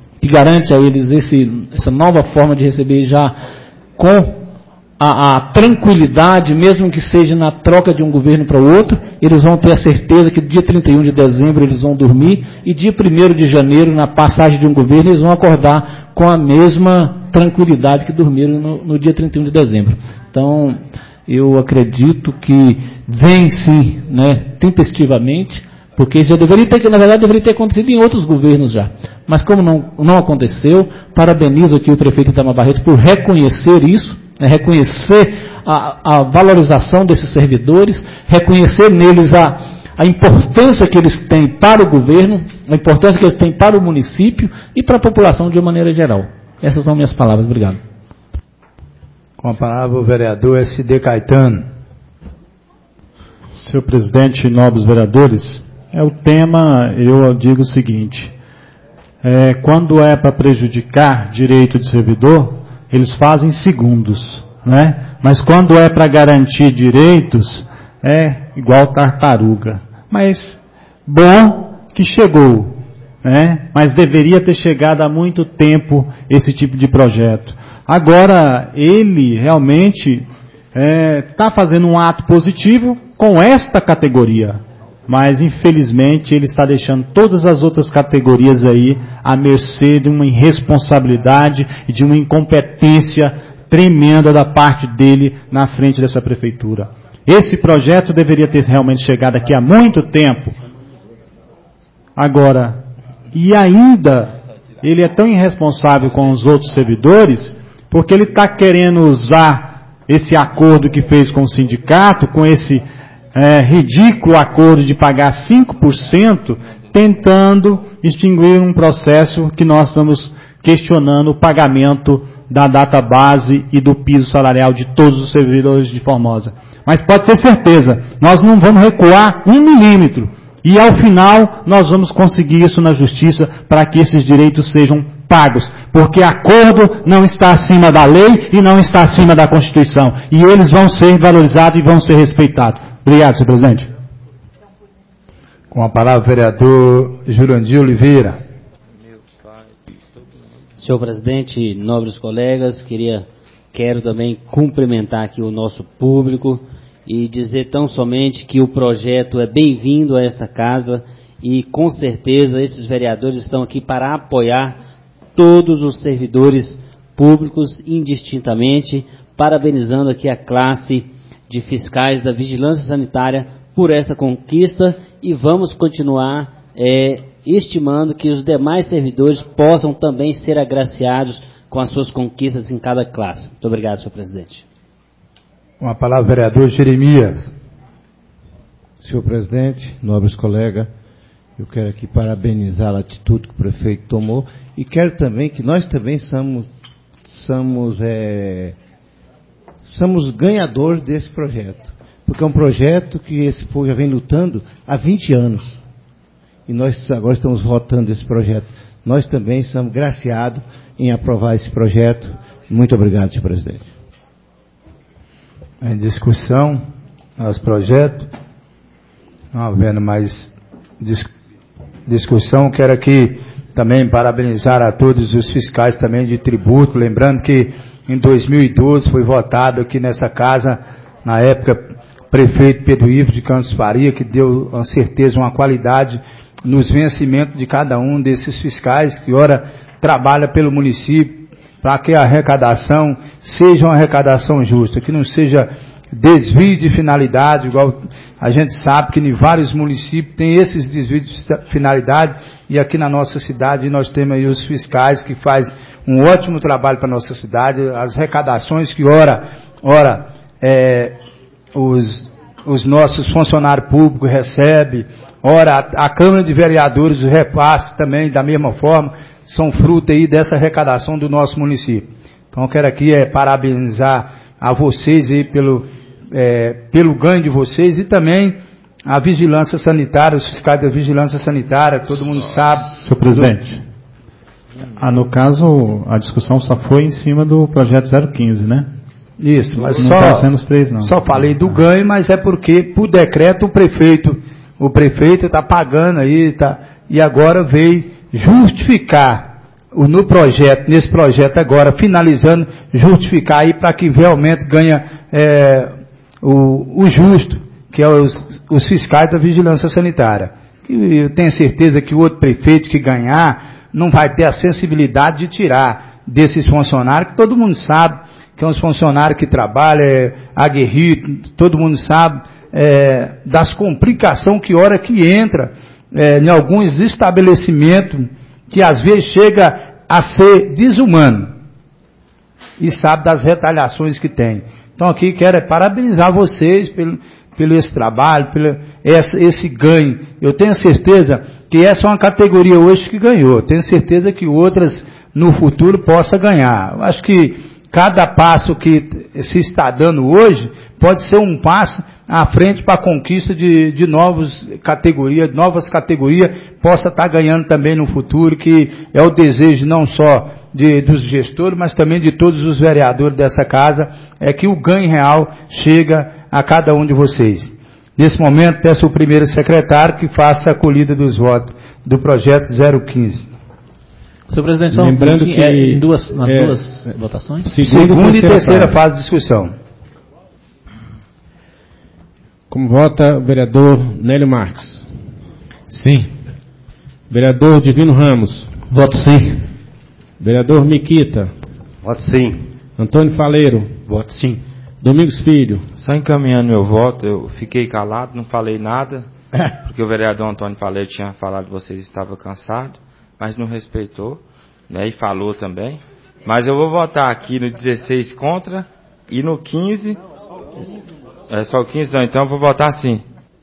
essa nova forma de receber já com a tranquilidade, mesmo que seja na troca de um governo para o outro. Eles vão ter a certeza que dia 31 de dezembro eles vão dormir e dia 1º de janeiro, na passagem de um governo, eles vão acordar com a mesma tranquilidade que dormiram no dia 31 de dezembro. Então, eu acredito que vem sim, né, tempestivamente, porque isso já deveria ter, na verdade, deveria ter acontecido em outros governos já. Mas como não aconteceu, parabenizo aqui o prefeito Itamar Barreto por reconhecer isso, reconhecer a valorização desses servidores, reconhecer neles a importância que eles têm para o governo, a importância que eles têm para o município e para a população de uma maneira geral. Essas são minhas palavras. Obrigado. Com a palavra o vereador S.D. Caetano. Senhor presidente, nobres vereadores, o tema, eu digo o seguinte, quando é para prejudicar direito de servidor, eles fazem segundos, né? Mas quando é para garantir direitos, é igual tartaruga. Mas bom que chegou, né? Mas deveria ter chegado há muito tempo esse tipo de projeto. Agora, ele realmente está fazendo um ato positivo com esta categoria, mas infelizmente ele está deixando todas as outras categorias aí à mercê de uma irresponsabilidade e de uma incompetência tremenda da parte dele na frente dessa prefeitura. Esse projeto deveria ter realmente chegado aqui há muito tempo. Agora, e ainda ele é tão irresponsável com os outros servidores, porque ele está querendo usar esse acordo que fez com o sindicato, com esse ridículo acordo de pagar 5%, tentando extinguir um processo que nós estamos questionando o pagamento da database e do piso salarial de todos os servidores de Formosa. Mas pode ter certeza, nós não vamos recuar 1 milímetro. E ao final nós vamos conseguir isso na justiça para que esses direitos sejam pagos. Porque acordo não está acima da lei e não está acima da Constituição. E eles vão ser valorizados e vão ser respeitados. Obrigado, senhor presidente. Com a palavra o vereador Jurandir Oliveira. Senhor presidente, nobres colegas, quero também cumprimentar aqui o nosso público e dizer tão somente que o projeto é bem-vindo a esta casa e com certeza esses vereadores estão aqui para apoiar todos os servidores públicos indistintamente, parabenizando aqui a classe de fiscais da Vigilância Sanitária por essa conquista e vamos continuar estimando que os demais servidores possam também ser agraciados com as suas conquistas em cada classe. Muito obrigado, senhor presidente. Com a palavra o vereador Jeremias. Senhor presidente, nobres colegas, eu quero aqui parabenizar a atitude que o prefeito tomou e quero também que nós também somos ganhadores desse projeto, porque é um projeto que esse povo já vem lutando há 20 anos e nós agora estamos votando esse projeto. Nós também somos graciados em aprovar esse projeto. Muito obrigado, senhor presidente. Em discussão aos projetos, não havendo mais discussão, quero aqui também parabenizar a todos os fiscais também de tributo, lembrando que em 2012 foi votado aqui nessa casa, na época, o prefeito Pedro Ivo de Campos Faria, que deu, com certeza, uma qualidade nos vencimentos de cada um desses fiscais, que ora trabalha pelo município, para que a arrecadação seja uma arrecadação justa, que não seja desvio de finalidade, igual a gente sabe que em vários municípios tem esses desvios de finalidade, e aqui na nossa cidade nós temos aí os fiscais que fazem um ótimo trabalho para a nossa cidade, as arrecadações que os nossos funcionários públicos recebem, ora a Câmara de Vereadores, o repasse também da mesma forma, são fruto aí dessa arrecadação do nosso município. Então eu quero aqui parabenizar a vocês aí pelo ganho de vocês e também a vigilância sanitária, os fiscais da vigilância sanitária, todo mundo sabe. Senhor presidente, no caso, a discussão só foi em cima do projeto 015, né? Isso, mas não está sendo os 3, não. Só falei do ganho, mas é porque, por decreto, o prefeito está pagando aí, e agora veio justificar nesse projeto agora, finalizando, justificar aí para que realmente ganha o justo, que é os fiscais da vigilância sanitária. Eu tenho certeza que o outro prefeito que ganhar não vai ter a sensibilidade de tirar desses funcionários, que todo mundo sabe que é uns funcionários que trabalham, aguerrido, todo mundo sabe das complicações que hora que entra em alguns estabelecimentos que às vezes chega a ser desumano e sabe das retaliações que tem. Então aqui quero parabenizar vocês pelo esse trabalho, pelo esse ganho. Eu tenho certeza que essa é uma categoria hoje que ganhou. Tenho certeza que outras no futuro possa ganhar. Eu acho que cada passo que se está dando hoje pode ser um passo à frente para a conquista de novas categorias, possa estar ganhando também no futuro, que é o desejo não só dos gestores, mas também de todos os vereadores dessa casa, é que o ganho real chega a cada um de vocês. Nesse momento, peço ao primeiro secretário que faça a acolhida dos votos do projeto 015. Senhor presidente, só lembrando que nas duas votações? Segunda e terceira fase de discussão. Como vota o vereador Nélio Marques? Sim. Vereador Divino Ramos? Voto sim. Vereador Miquita? Voto sim. Antônio Faleiro? Voto sim. Domingos Filho? Só encaminhando meu voto, eu fiquei calado, não falei nada, porque o vereador Antônio Faleiro tinha falado que vocês estavam cansados, mas não respeitou, né, e falou também. Mas eu vou votar aqui no 16 contra e no 15... É só o 15 não, então eu vou votar sim.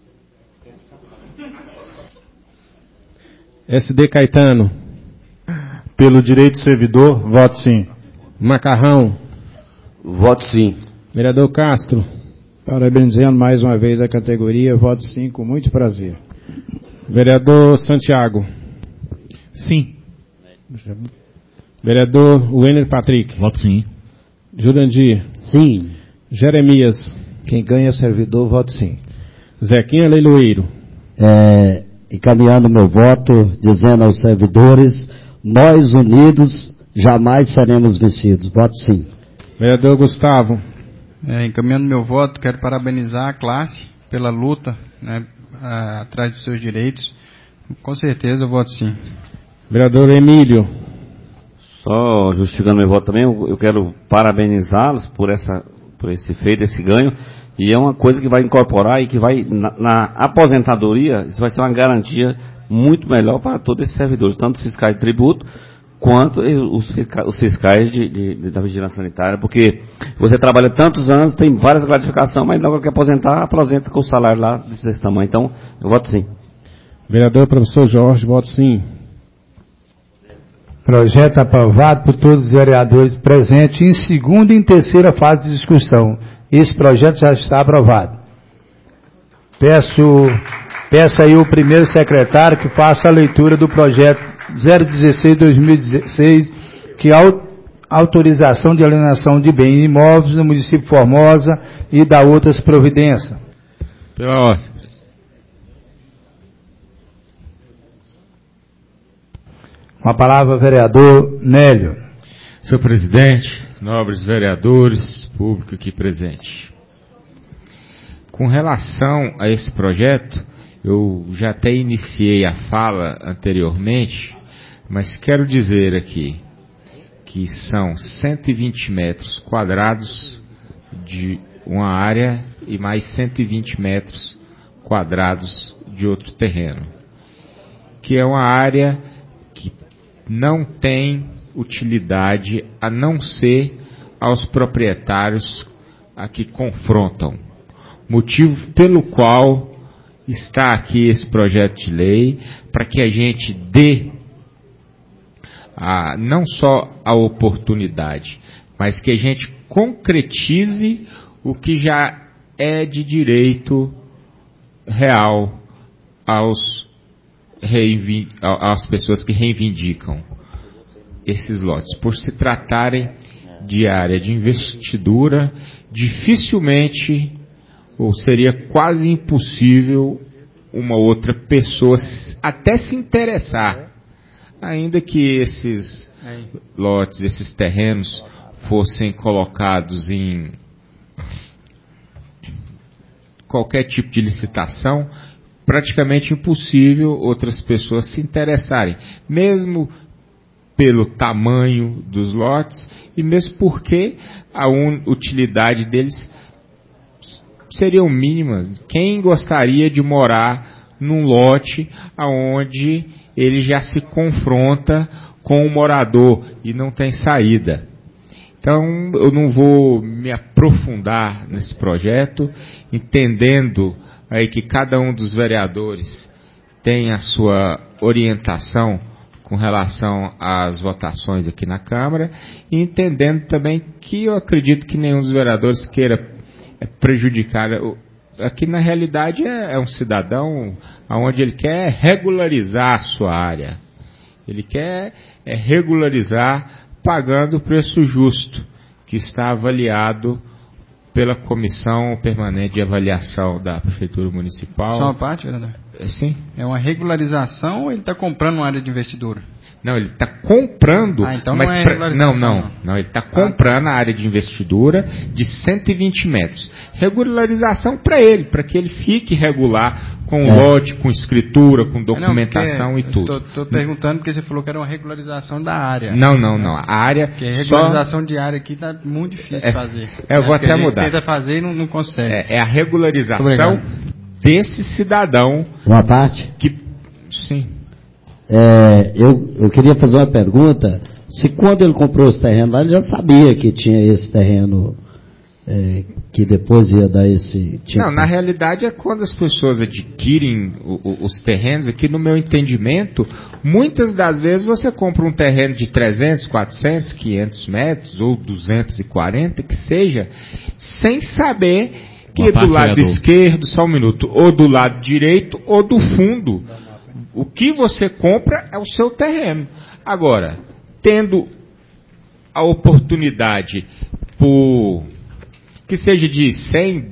SD Caetano? Pelo direito do servidor, voto sim. Macarrão? Voto sim. Vereador Castro? Parabenizando mais uma vez a categoria, voto sim, com muito prazer. Vereador Santiago? Sim. Vereador Wêner Patrick? Voto sim. Jurandir? Sim. Jeremias? Quem ganha é o servidor, voto sim. Zequinha Leiloeiro? Encaminhando meu voto, dizendo aos servidores, nós unidos jamais seremos vencidos. Voto sim. Vereador Gustavo? Encaminhando meu voto, quero parabenizar a classe pela luta, né, atrás dos seus direitos. Com certeza eu voto sim. Vereador Emílio? Só justificando meu voto também, eu quero parabenizá-los por esse feito, esse ganho, e é uma coisa que vai incorporar e que vai, na aposentadoria, isso vai ser uma garantia muito melhor para todos esses servidores, tanto os fiscais de tributo, quanto os fiscais da vigilância sanitária, porque você trabalha tantos anos, tem várias gratificações, mas logo que aposentar, aposenta com o salário lá desse tamanho. Então, eu voto sim. Vereador Professor Jorge, voto sim. Projeto aprovado por todos os vereadores presentes em segunda e em terceira fase de discussão. Esse projeto já está aprovado. Peço aí o primeiro secretário que faça a leitura do projeto 016-2016, que é a autorização de alienação de bens imóveis no município de Formosa e da outras providências. Pela ordem. Com a palavra, vereador Nélio. Senhor presidente, nobres vereadores, público aqui presente. Com relação a esse projeto, eu já até iniciei a fala anteriormente, mas quero dizer aqui que são 120 metros quadrados de uma área e mais 120 metros quadrados de outro terreno, que é uma área que não tem utilidade a não ser aos proprietários a que confrontam. Motivo pelo qual está aqui esse projeto de lei, para que a gente dê não só a oportunidade, mas que a gente concretize o que já é de direito real às pessoas que reivindicam esses lotes. Por se tratarem de área de investidura, dificilmente, ou seria quase impossível, uma outra pessoa até se interessar, ainda que esses lotes, esses terrenos fossem colocados em qualquer tipo de licitação, praticamente impossível outras pessoas se interessarem, mesmo pelo tamanho dos lotes e mesmo porque a utilidade deles seria mínima. Quem gostaria de morar num lote onde ele já se confronta com o morador e não tem saída? Então, eu não vou me aprofundar nesse projeto, entendendo aí que cada um dos vereadores tem a sua orientação com relação às votações aqui na Câmara, e entendendo também que eu acredito que nenhum dos vereadores queira prejudicar. Aqui, na realidade, é um cidadão onde ele quer regularizar a sua área. Ele quer regularizar pagando o preço justo, que está avaliado pela Comissão Permanente de Avaliação da Prefeitura Municipal. Só uma parte, vereador? Sim. É uma regularização ou ele está comprando uma área de investidura? Não, ele está comprando. Então mas não é regularização. Não, ele está comprando a área de investidura de 120 metros. Regularização para ele, para que ele fique regular com lote, com escritura, com documentação e tudo. Estou perguntando porque você falou que era uma regularização da área. Não. A área. Porque a regularização de área aqui está muito difícil de fazer. Eu vou até mudar. Tenta fazer e não consegue. É a regularização desse cidadão. Uma parte? Sim. Eu queria fazer uma pergunta. Se quando ele comprou esse terreno lá, ele já sabia que tinha esse terreno, que depois ia dar esse... Na realidade é quando as pessoas adquirem os terrenos, aqui no meu entendimento, muitas das vezes você compra um terreno de 300, 400, 500 metros, ou 240, que seja, sem saber que do lado esquerdo, só um minuto, ou do lado direito, ou do fundo, o que você compra é o seu terreno. Agora, tendo a oportunidade que seja de 100,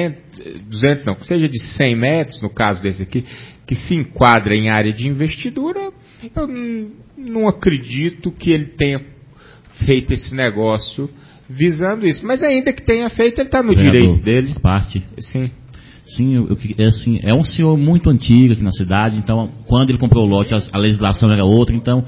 200 não, que seja de 100 metros, no caso desse aqui, que se enquadra em área de investidura, eu não acredito que ele tenha feito esse negócio visando isso. Mas ainda que tenha feito, ele está no direito dele. Parte. Sim. Sim, é um senhor muito antigo aqui na cidade, então quando ele comprou o lote, a legislação era outra, então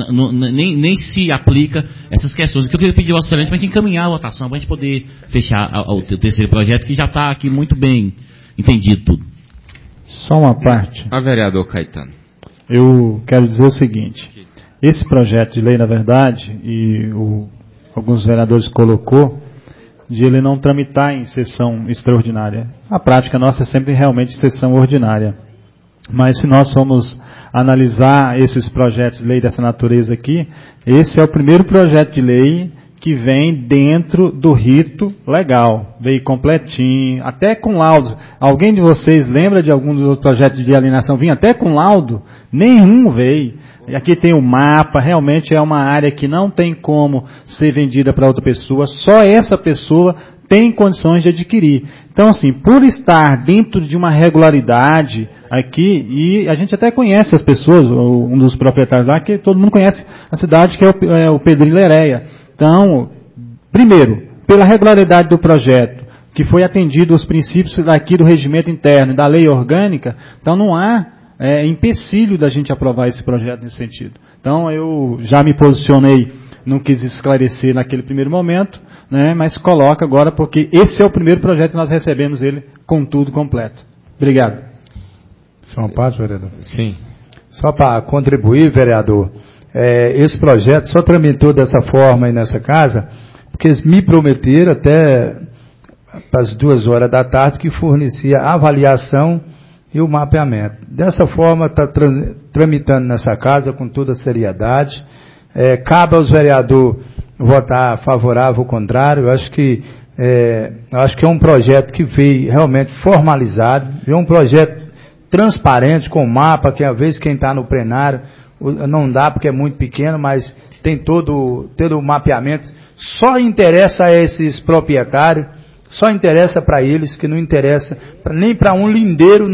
nem se aplica essas questões. O que eu queria pedir ao Vossa Excelência para a gente encaminhar a votação, para a gente poder fechar o terceiro projeto, que já está aqui muito bem entendido tudo. Só uma parte. Vereador Caetano. Eu quero dizer o seguinte, esse projeto de lei, na verdade, e alguns vereadores colocou, de ele não tramitar em sessão extraordinária. A prática nossa é sempre realmente sessão ordinária. Mas se nós formos analisar esses projetos de lei dessa natureza aqui, esse é o primeiro projeto de lei que vem dentro do rito legal. Veio completinho, até com laudo. Alguém de vocês lembra de algum dos projetos de alienação? Vinha até com laudo? Nenhum veio. E aqui tem o mapa, realmente é uma área que não tem como ser vendida para outra pessoa, só essa pessoa tem condições de adquirir. Então, assim, por estar dentro de uma regularidade aqui, e a gente até conhece as pessoas, um dos proprietários lá, que todo mundo conhece a cidade, que é o Pedrinho Lereia. Então, primeiro, pela regularidade do projeto, que foi atendido os princípios daqui do regimento interno e da lei orgânica, então não há empecilho da gente aprovar esse projeto nesse sentido. Então, eu já me posicionei, não quis esclarecer naquele primeiro momento, né, mas coloca agora, porque esse é o primeiro projeto que nós recebemos ele com tudo completo. Obrigado. Só uma parte, vereador? Sim. Só para contribuir, vereador, esse projeto só tramitou dessa forma aí nessa casa, porque eles me prometeram até às 2 horas da tarde que fornecia a avaliação e o mapeamento. Dessa forma, está tramitando nessa casa com toda a seriedade. Cabe aos vereadores votar favorável ou contrário. Eu acho que Eu acho que é um projeto que veio realmente formalizado, é um projeto transparente, com mapa, que às vezes quem está no plenário não dá porque é muito pequeno, mas tem todo o mapeamento. Só interessa a esses proprietários, só interessa para eles, que não interessa nem para um lindeiro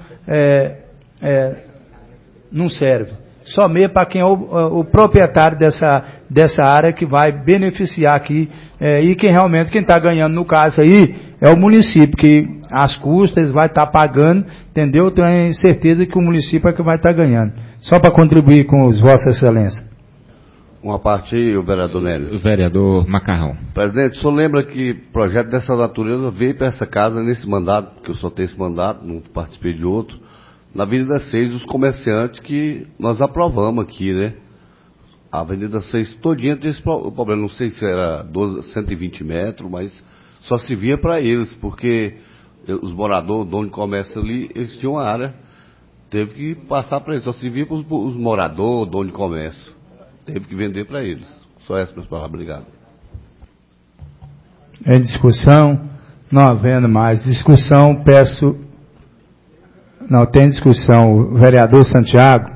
não serve. Só mesmo para quem é o proprietário dessa área que vai beneficiar aqui, e quem está ganhando no caso aí é o município, que as custas vai estar pagando, entendeu? Eu tenho certeza que o município é que vai estar ganhando. Só para contribuir com os Vossa Excelência. Uma parte aí, o vereador Nélio. O vereador Macarrão. Presidente, o senhor lembra que projeto dessa natureza veio para essa casa nesse mandato, porque eu só tenho esse mandato, não participei de outro, na Avenida 6, os comerciantes que nós aprovamos aqui, né? A Avenida 6 todinha tem esse problema, não sei se era 120 metros, mas só se via para eles, porque os moradores, dono de comércio ali, eles tinham uma área, teve que passar para eles, só se via para os moradores, dono de comércio, teve que vender para eles. Só essas minhas palavras, obrigado. Em discussão, não havendo mais discussão, peço... Não, tem discussão. O vereador Santiago.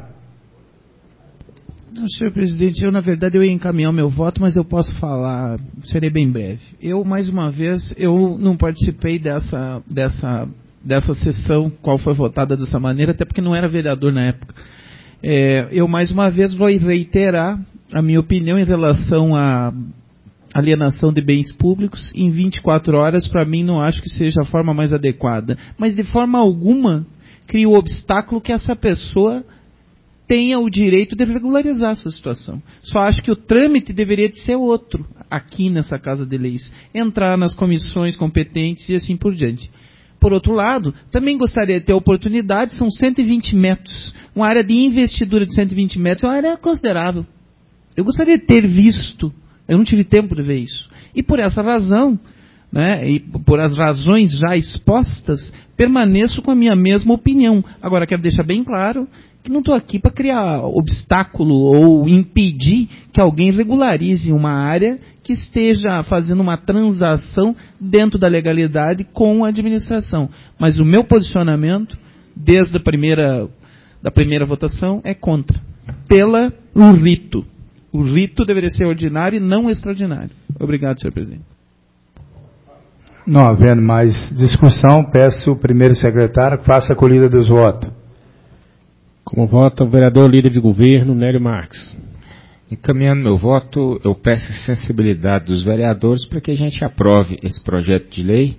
Não, senhor presidente, na verdade eu ia encaminhar o meu voto, mas eu posso falar, serei bem breve. Eu, mais uma vez, eu não participei dessa sessão, qual foi votada dessa maneira, até porque não era vereador na época. Eu, mais uma vez, vou reiterar a minha opinião em relação à alienação de bens públicos. Em 24 horas, para mim, não acho que seja a forma mais adequada. Mas, de forma alguma, cria o obstáculo que essa pessoa tenha o direito de regularizar a sua situação. Só acho que o trâmite deveria de ser outro, aqui nessa Casa de Leis. Entrar nas comissões competentes e assim por diante. Por outro lado, também gostaria de ter a oportunidade, são 120 metros. Uma área de investidura de 120 metros é uma área considerável. Eu gostaria de ter visto, eu não tive tempo de ver isso. E por essa razão, né, e por as razões já expostas, permaneço com a minha mesma opinião. Agora, quero deixar bem claro que não estou aqui para criar obstáculo ou impedir que alguém regularize uma área que esteja fazendo uma transação dentro da legalidade com a administração. Mas o meu posicionamento, desde da primeira votação, é contra. O rito. O rito deveria ser ordinário e não extraordinário. Obrigado, senhor presidente. Não havendo mais discussão, peço o primeiro secretário que faça a colhida dos votos. Como vota o vereador líder de governo, Nélio Marques. Encaminhando meu voto, eu peço a sensibilidade dos vereadores para que a gente aprove esse projeto de lei,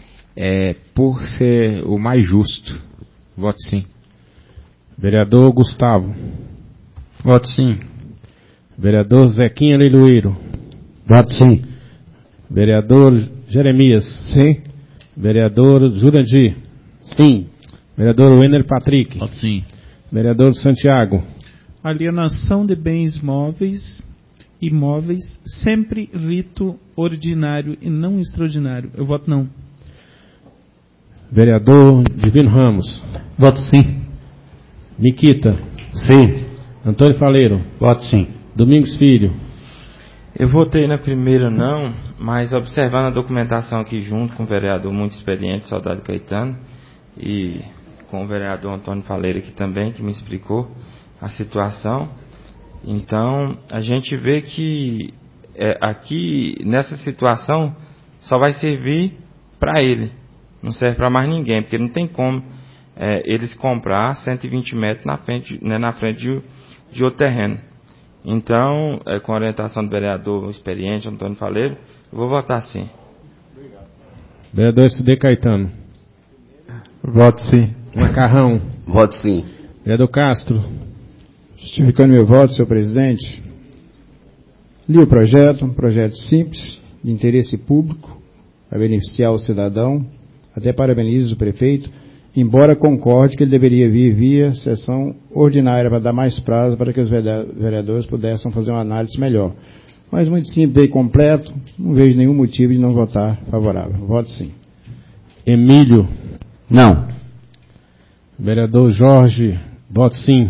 por ser o mais justo. Voto sim. Vereador Gustavo. Voto sim. Vereador Zequinha Leiloeiro. Voto sim. Vereador Jeremias. Sim. Vereador Jurandir. Sim. Vereador Wenner Patrick. Voto sim. Vereador Santiago. Alienação de bens imóveis, sempre rito ordinário e não extraordinário. Eu voto não. Vereador Divino Ramos. Voto sim. Miquita. Sim. Antônio Faleiro. Voto sim. Domingos Filho. Eu votei na primeira não, mas observando a documentação aqui junto com o vereador muito experiente, Soldado Caetano, e com o vereador Antônio Faleiro aqui também, que me explicou a situação. Então, a gente vê que aqui, nessa situação, só vai servir para ele. Não serve para mais ninguém, porque não tem como eles comprar 120 metros na frente de outro terreno. Então, com a orientação do vereador experiente, Antônio Faleiro, eu vou votar sim. Vereador SD Caetano. Voto sim. Macarrão. Voto sim. Vereador Castro. Justificando meu voto, senhor presidente, li o projeto, um projeto simples, de interesse público, a beneficiar o cidadão, até parabenizo o prefeito, embora concorde que ele deveria vir via sessão ordinária para dar mais prazo para que os vereadores pudessem fazer uma análise melhor. Mas muito simples e completo, não vejo nenhum motivo de não votar favorável. Voto sim. Emílio. Não. Vereador Jorge. Voto sim.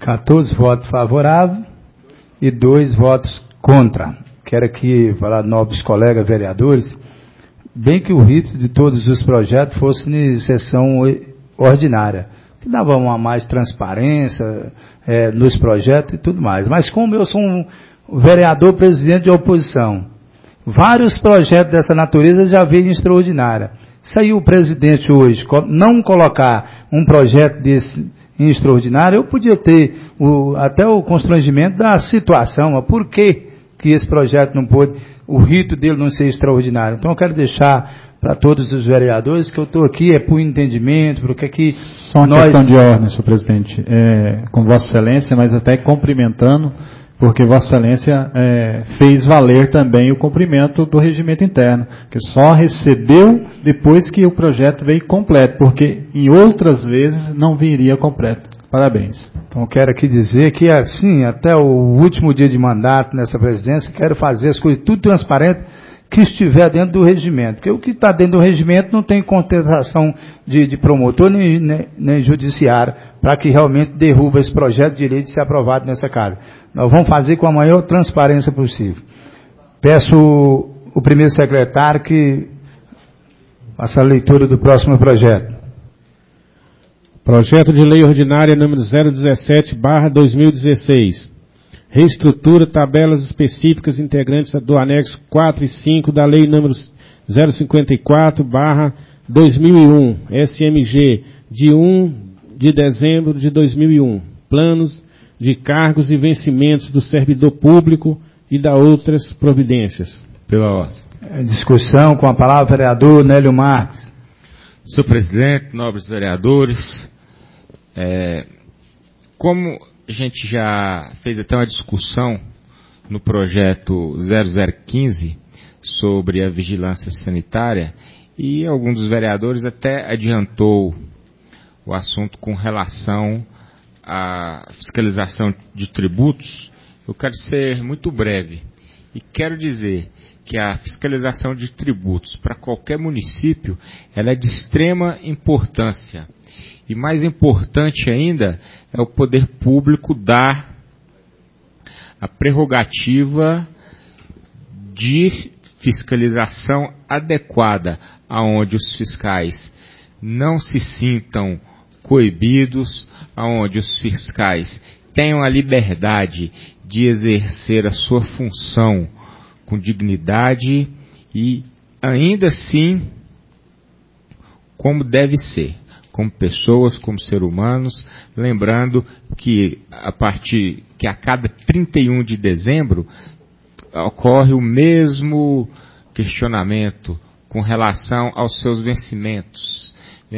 14 votos favoráveis e 2 votos contra. Quero aqui falar, nobres colegas vereadores, bem que o rito de todos os projetos fosse em sessão ordinária, que dava uma mais transparência nos projetos e tudo mais. Mas como eu sou um vereador presidente de oposição, vários projetos dessa natureza já veio em extraordinária. Se aí o presidente hoje não colocar um projeto desse em extraordinário, eu podia ter até o constrangimento da situação, por que esse projeto não pôde, o rito dele não ser extraordinário. Então eu quero deixar para todos os vereadores que eu estou aqui por entendimento, porque aqui só uma questão de ordem, senhor presidente, com Vossa Excelência, mas até cumprimentando, porque Vossa Excelência fez valer também o cumprimento do regimento interno, que só recebeu depois que o projeto veio completo, porque em outras vezes não viria completo. Parabéns. Então eu quero aqui dizer que assim, até o último dia de mandato nessa presidência, quero fazer as coisas tudo transparente que estiver dentro do regimento, porque o que está dentro do regimento não tem contestação de promotor nem judiciário, para que realmente derruba esse projeto de lei de ser aprovado nessa casa. Nós vamos fazer com a maior transparência possível. Peço o primeiro secretário que faça a leitura do próximo projeto. Projeto de Lei Ordinária número 017/2016. Reestrutura tabelas específicas integrantes do anexo 4 e 5 da Lei número 054/2001, SMG, de 1 de dezembro de 2001. Planos de cargos e vencimentos do servidor público e da outras providências. Pela ordem. Discussão com a palavra, vereador Nélio Marques. Senhor presidente, nobres vereadores, como a gente já fez até uma discussão no projeto 0015 sobre a vigilância sanitária, e algum dos vereadores até adiantou o assunto com relação à fiscalização de tributos, eu quero ser muito breve e quero dizer que a fiscalização de tributos para qualquer município ela é de extrema importância. E mais importante ainda é o poder público dar a prerrogativa de fiscalização adequada, aonde os fiscais não se sintam coibidos, aonde os fiscais tenham a liberdade de exercer a sua função com dignidade e ainda assim como deve ser, como pessoas, como seres humanos, lembrando que a cada 31 de dezembro ocorre o mesmo questionamento com relação aos seus vencimentos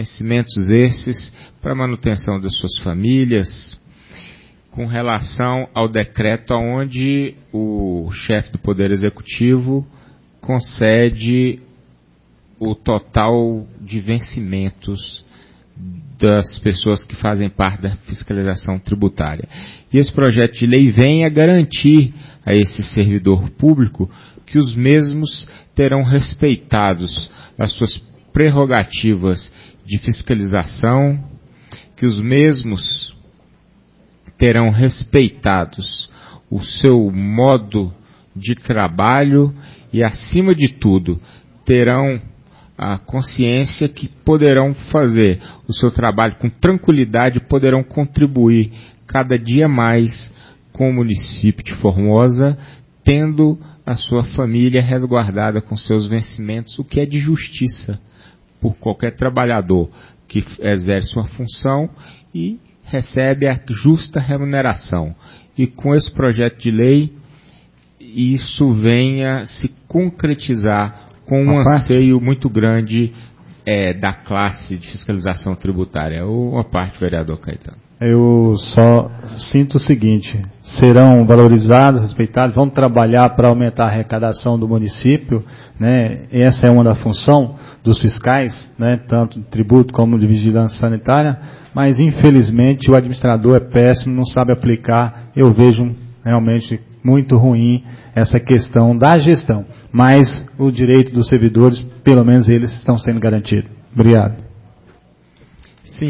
esses para manutenção das suas famílias, com relação ao decreto onde o chefe do Poder Executivo concede o total de vencimentos das pessoas que fazem parte da fiscalização tributária. E esse projeto de lei vem a garantir a esse servidor público que os mesmos terão respeitados as suas prerrogativas de fiscalização, que os mesmos terão respeitados o seu modo de trabalho e, acima de tudo, terão a consciência que poderão fazer o seu trabalho com tranquilidade, poderão contribuir cada dia mais com o município de Formosa, tendo a sua família resguardada com seus vencimentos, o que é de justiça por qualquer trabalhador que exerce uma função e recebe a justa remuneração. E com esse projeto de lei, isso venha se concretizar com um anseio muito grande da classe de fiscalização tributária. Uma parte, vereador Caetano. Eu só sinto o seguinte: serão valorizados, respeitados, vão trabalhar para aumentar a arrecadação do município, né? Essa é uma da função dos fiscais, né? Tanto de tributo como de vigilância sanitária, mas infelizmente o administrador é péssimo, não sabe aplicar. Eu vejo realmente muito ruim essa questão da gestão, mas o direito dos servidores, pelo menos eles estão sendo garantidos. Obrigado. Sim,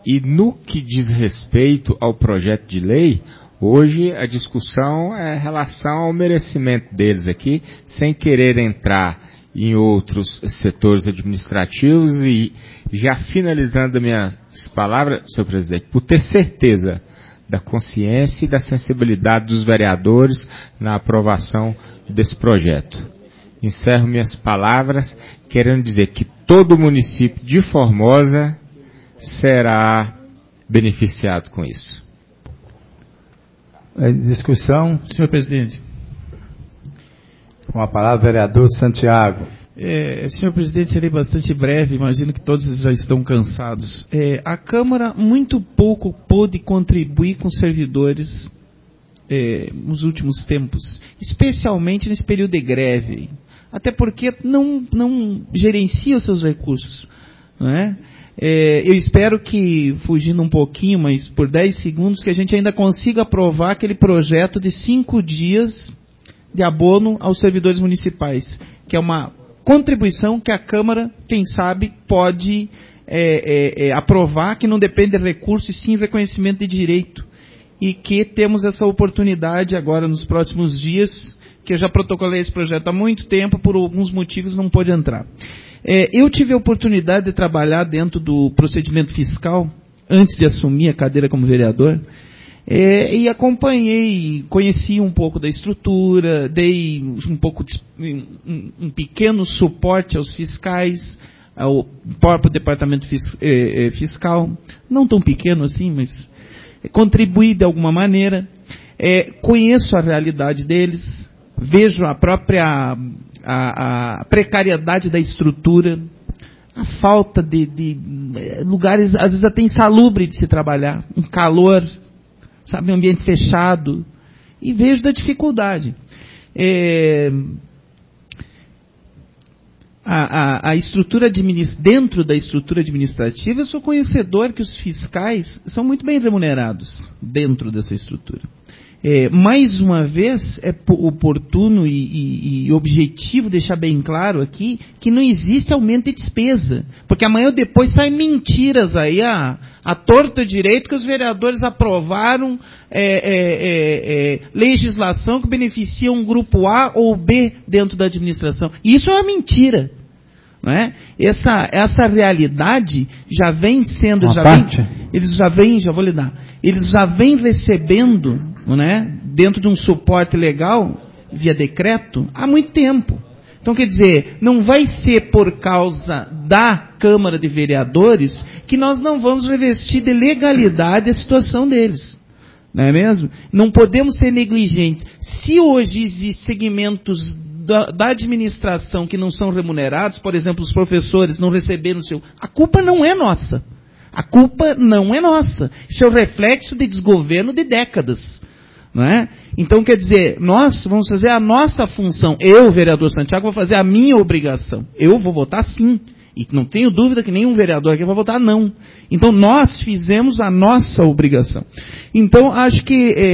E no que diz respeito ao projeto de lei, hoje a discussão é em relação ao merecimento deles aqui, sem querer entrar em outros setores administrativos, e já finalizando minhas palavras, senhor presidente, por ter certeza da consciência e da sensibilidade dos vereadores na aprovação desse projeto. Encerro minhas palavras querendo dizer que todo o município de Formosa será beneficiado com isso. Discussão. Senhor presidente. Com a palavra, vereador Santiago. Senhor presidente, serei bastante breve, imagino que todos já estão cansados. A Câmara muito pouco pôde contribuir com os servidores nos últimos tempos, especialmente nesse período de greve, até porque não gerencia os seus recursos, não é? Eu espero que, fugindo um pouquinho, mas por 10 segundos, que a gente ainda consiga aprovar aquele projeto de 5 dias de abono aos servidores municipais, que é uma contribuição que a Câmara, quem sabe, pode aprovar, que não depende de recursos e sim reconhecimento de direito. E que temos essa oportunidade agora nos próximos dias, que eu já protocolei esse projeto há muito tempo, por alguns motivos não pôde entrar. Eu tive a oportunidade de trabalhar dentro do procedimento fiscal, antes de assumir a cadeira como vereador, e acompanhei, conheci um pouco da estrutura, dei um pequeno suporte aos fiscais, ao próprio departamento fiscal, não tão pequeno assim, mas contribuí de alguma maneira, conheço a realidade deles, vejo a própria a precariedade da estrutura, a falta de lugares, às vezes até insalubre de se trabalhar, um calor, sabe, um ambiente fechado, e vejo da dificuldade. A estrutura dentro da estrutura administrativa, eu sou conhecedor que os fiscais são muito bem remunerados dentro dessa estrutura. Mais uma vez, é oportuno e objetivo deixar bem claro aqui que não existe aumento de despesa, porque amanhã ou depois saem mentiras aí, a torta direito que os vereadores aprovaram legislação que beneficia um grupo A ou B dentro da administração. Isso é uma mentira. Não é? Essa realidade já vem sendo, eles já vêm recebendo, não é? Dentro de um suporte legal, via decreto, há muito tempo. Então, quer dizer, não vai ser por causa da Câmara de Vereadores que nós não vamos revestir de legalidade a situação deles. Não é mesmo? Não podemos ser negligentes. Se hoje existem segmentos da administração que não são remunerados, por exemplo, os professores não receberam o seu... A culpa não é nossa. A culpa não é nossa. Isso é o reflexo de desgoverno de décadas. Não é? Então, quer dizer, nós vamos fazer a nossa função. Eu, vereador Santiago, vou fazer a minha obrigação. Eu vou votar sim. E não tenho dúvida que nenhum vereador aqui vai votar não. Então, nós fizemos a nossa obrigação. Então, acho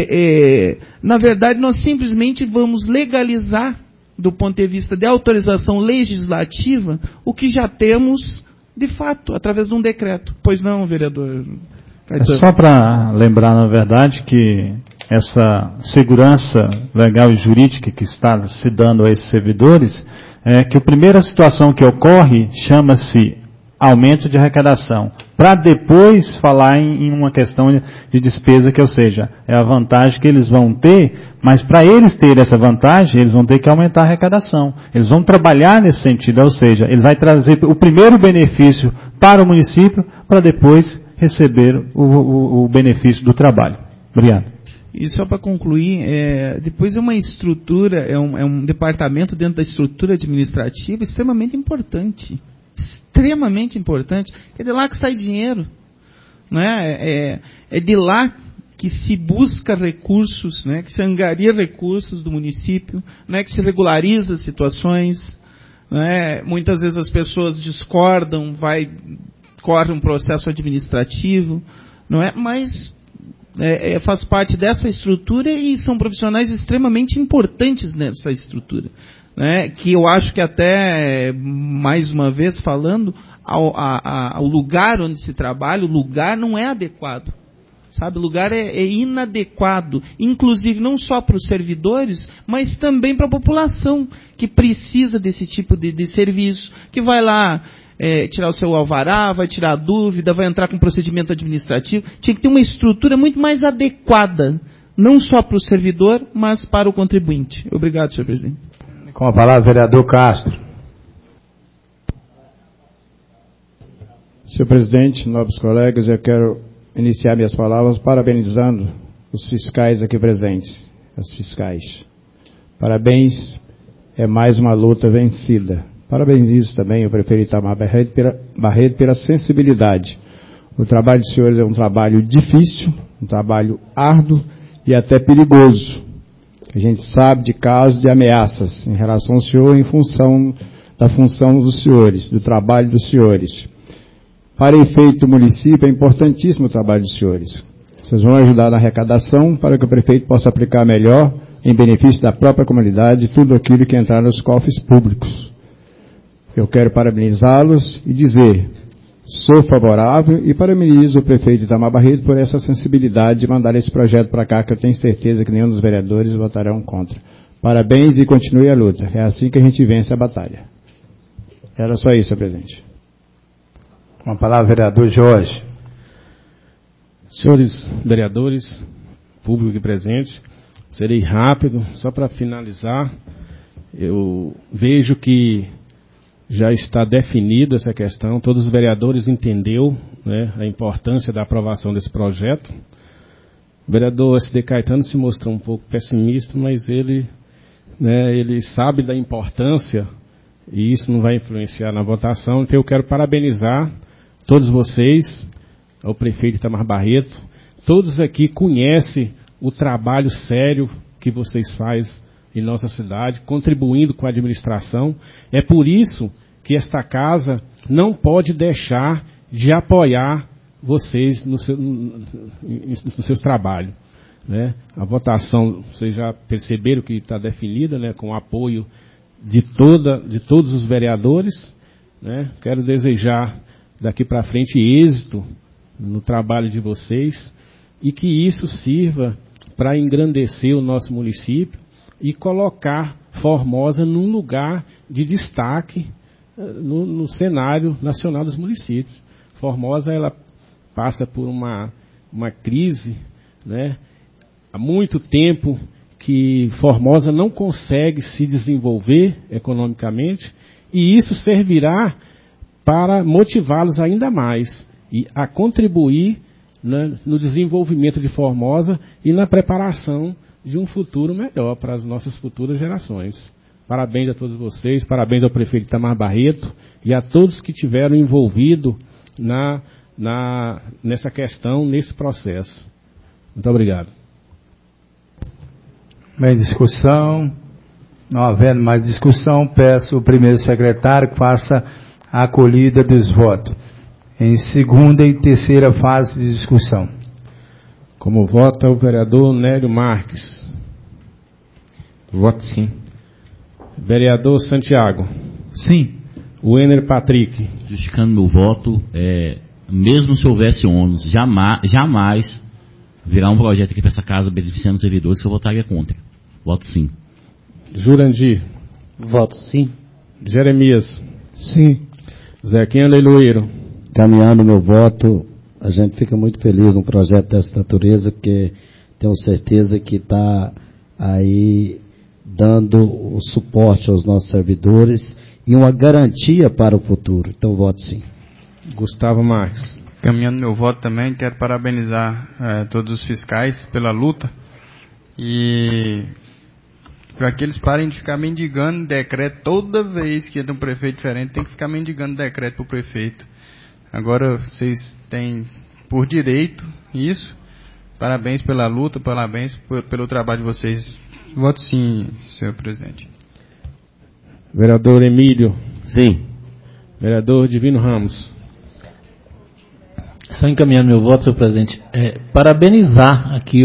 que, na verdade, nós simplesmente vamos legalizar, do ponto de vista de autorização legislativa, o que já temos, de fato, através de um decreto. Pois não, vereador Caetano? É só para lembrar, na verdade, que essa segurança legal e jurídica que está se dando a esses servidores, que a primeira situação que ocorre chama-se aumento de arrecadação, para depois falar em uma questão de despesa, que ou seja, é a vantagem que eles vão ter, mas para eles terem essa vantagem, eles vão ter que aumentar a arrecadação. Eles vão trabalhar nesse sentido, ou seja, ele vai trazer o primeiro benefício para o município, para depois receber o benefício do trabalho. Obrigado. E só para concluir, depois é uma estrutura, é um departamento dentro da estrutura administrativa extremamente importante. Extremamente importante. É de lá que sai dinheiro. Não é? É de lá que se busca recursos, né? Que se angaria recursos do município, né? Que se regulariza as situações. Né? Muitas vezes as pessoas discordam, corre um processo administrativo, não é? Mas faz parte dessa estrutura e são profissionais extremamente importantes nessa estrutura. Né, que eu acho que até, mais uma vez falando, ao lugar onde se trabalha, o lugar não é adequado. Sabe, o lugar é inadequado, inclusive não só para os servidores, mas também para a população, que precisa desse tipo de serviço, que vai lá tirar o seu alvará, vai tirar a dúvida, vai entrar com procedimento administrativo. Tinha que ter uma estrutura muito mais adequada, não só para o servidor, mas para o contribuinte. Obrigado, senhor presidente. Com a palavra, vereador Castro. Senhor presidente, nobres colegas, eu quero iniciar minhas palavras parabenizando os fiscais aqui presentes, as fiscais. Parabéns, é mais uma luta vencida. Parabenizo também o prefeito Itamar Barreto pela sensibilidade. O trabalho dos senhores é um trabalho difícil, um trabalho árduo e até perigoso. A gente sabe de casos de ameaças em relação ao senhor em função da função dos senhores, do trabalho dos senhores. Para efeito do município, é importantíssimo o trabalho dos senhores. Vocês vão ajudar na arrecadação para que o prefeito possa aplicar melhor, em benefício da própria comunidade, tudo aquilo que entrar nos cofres públicos. Eu quero parabenizá-los e dizer, sou favorável e parabenizo o prefeito Itamar Barreto por essa sensibilidade de mandar esse projeto para cá, que eu tenho certeza que nenhum dos vereadores votarão contra. Parabéns e continue a luta. É assim que a gente vence a batalha. Era só isso, senhor presidente. Com a palavra, vereador Jorge. Senhores vereadores, público aqui presente, serei rápido, só para finalizar. Eu vejo que já está definida essa questão, todos os vereadores entenderam, né, a importância da aprovação desse projeto. O vereador S.D. Caetano se mostrou um pouco pessimista, mas ele sabe da importância e isso não vai influenciar na votação. Então eu quero parabenizar todos vocês, ao prefeito Itamar Barreto. Todos aqui conhecem o trabalho sério que vocês fazem em nossa cidade, contribuindo com a administração. É por isso que esta casa não pode deixar de apoiar vocês nos seus trabalhos. Né? A votação, vocês já perceberam que está definida, né, com o apoio de todos os vereadores. Né? Quero desejar daqui para frente êxito no trabalho de vocês e que isso sirva para engrandecer o nosso município e colocar Formosa num lugar de destaque no cenário nacional dos municípios. Formosa, ela passa por uma crise, né? Há muito tempo que Formosa não consegue se desenvolver economicamente e isso servirá para motivá-los ainda mais e a contribuir, né, no desenvolvimento de Formosa e na preparação de um futuro melhor para as nossas futuras gerações. Parabéns a todos vocês, parabéns ao prefeito Itamar Barreto e a todos que tiveram envolvidos nessa questão, nesse processo. Muito obrigado. Bem, discussão. Não havendo mais discussão, peço ao primeiro secretário que faça a acolhida dos votos. Em segunda e terceira fase de discussão. Como vota o vereador Nélio Marques? Voto sim. Vereador Santiago? Sim. Wenner Patrick? Justificando meu voto, mesmo se houvesse ônus, jamais virá um projeto aqui para essa casa beneficiando os servidores que eu votaria contra. Voto sim. Jurandir? Voto sim. Jeremias? Sim. Zequinha Leiloeiro? Caminhando meu voto, a gente fica muito feliz num projeto dessa natureza, porque tenho certeza que está aí dando o suporte aos nossos servidores e uma garantia para o futuro. Então, voto sim. Gustavo Marques? Caminhando meu voto também, quero parabenizar todos os fiscais pela luta e para que eles parem de ficar mendigando decreto. Toda vez que entra um prefeito diferente, tem que ficar mendigando decreto para o prefeito. Agora vocês têm por direito isso. Parabéns pela luta, parabéns pelo trabalho de vocês. Voto sim, senhor presidente. Vereador Emílio? Sim. Vereador Divino Ramos? Só encaminhando meu voto, senhor presidente, parabenizar aqui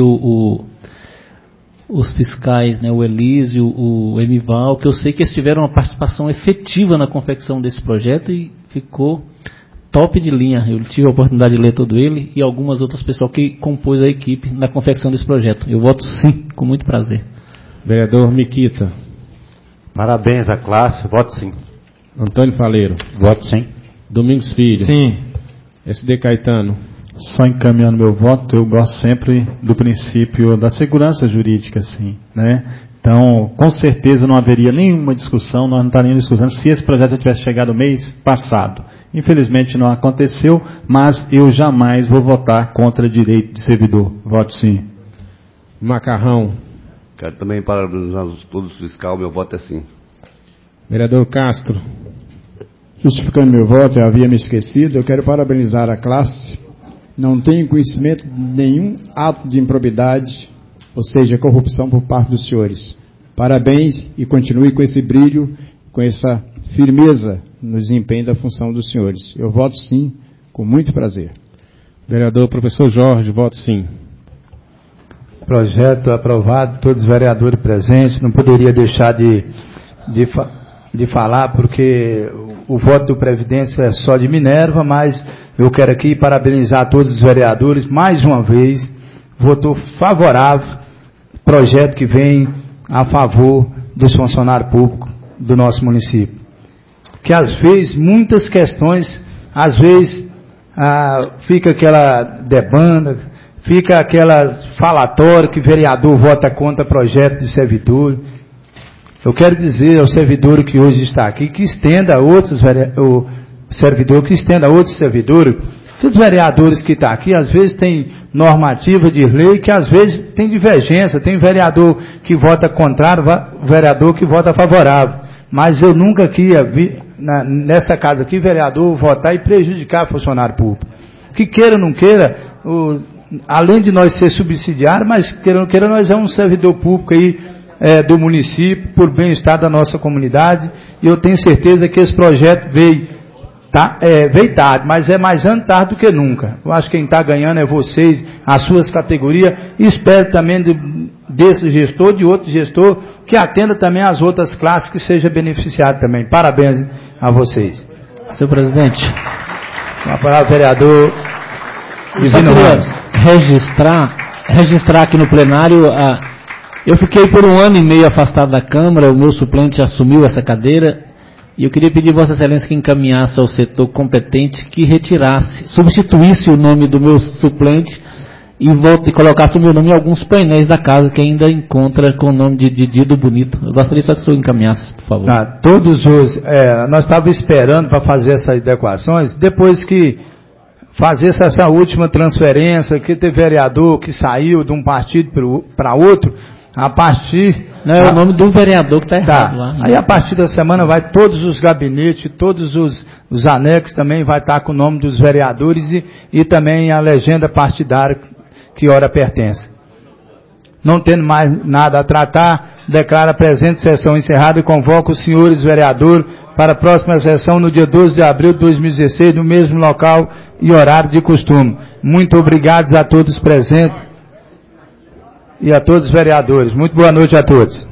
os fiscais, né, o Elísio, o Emival, que eu sei que eles tiveram uma participação efetiva na confecção desse projeto e ficou top de linha. Eu tive a oportunidade de ler todo ele e algumas outras pessoas que compôs a equipe na confecção desse projeto. Eu voto sim, com muito prazer. Vereador Miquita. Parabéns à classe, voto sim. Antônio Faleiro. Voto sim. Domingos Filho. Sim. SD Caetano. Só encaminhando meu voto, eu gosto sempre do princípio da segurança jurídica, sim, né? Então, com certeza não haveria nenhuma discussão, nós não estaríamos discutindo se esse projeto tivesse chegado mês passado. Infelizmente não aconteceu, mas eu jamais vou votar contra direito de servidor. Voto sim. Macarrão. Quero também parabenizar todos os fiscais, meu voto é sim. Vereador Castro. Justificando meu voto, eu havia me esquecido, eu quero parabenizar a classe. Não tenho conhecimento de nenhum ato de improbidade, ou seja, corrupção por parte dos senhores. Parabéns e continue com esse brilho, com essa firmeza no desempenho da função dos senhores. Eu voto sim, com muito prazer. Vereador Professor Jorge, voto sim. Projeto aprovado, todos os vereadores presentes, não poderia deixar de falar, porque o voto do Previdência é só de Minerva, mas eu quero aqui parabenizar todos os vereadores, mais uma vez, votou favorável, projeto que vem a favor dos funcionários públicos do nosso município. Que às vezes, muitas questões, às vezes fica aquela debanda, fica aquela falatória que vereador vota contra projeto de servidor. Eu quero dizer ao servidor que hoje está aqui, que estenda a outros servidores, que os vereadores que estão aqui, às vezes tem normativa de lei, que às vezes tem divergência, tem vereador que vota contrário, vereador que vota favorável. Mas eu nunca queria vir nessa casa aqui, vereador, votar e prejudicar funcionário público. Que queira ou não queira, além de nós ser subsidiário, mas queira ou não queira, nós é um servidor público aí, do município, por bem-estar da nossa comunidade, e eu tenho certeza que esse projeto veio tarde, mas é mais antes tarde do que nunca. Eu acho que quem está ganhando é vocês, as suas categorias, e espero também desse gestor, de outro gestor, que atenda também as outras classes, que seja beneficiado também. Parabéns a vocês. Senhor presidente. Uma palavra, vereador Divino Ramos. Registrar aqui no plenário eu fiquei por 1 ano e meio afastado da Câmara, o meu suplente assumiu essa cadeira, e eu queria pedir a Vossa Excelência que encaminhasse ao setor competente que substituísse o nome do meu suplente e colocasse o meu nome em alguns painéis da casa que ainda encontra com o nome de Dido Bonito. Eu gostaria só que o senhor encaminhasse, por favor. Nós estávamos esperando para fazer essas adequações, depois que fazer essa última transferência, que teve vereador que saiu de um partido para outro, a partir... Não, é o nome do vereador que está errado lá. Aí a partir da semana vai todos os gabinetes, todos os anexos também vai estar com o nome dos vereadores e também a legenda partidária que ora pertence. Não tendo mais nada a tratar, declara a presente sessão encerrada e convoca os senhores vereadores para a próxima sessão no dia 12 de abril de 2016, no mesmo local e horário de costume. Muito obrigado a todos presentes e a todos os vereadores. Muito boa noite a todos.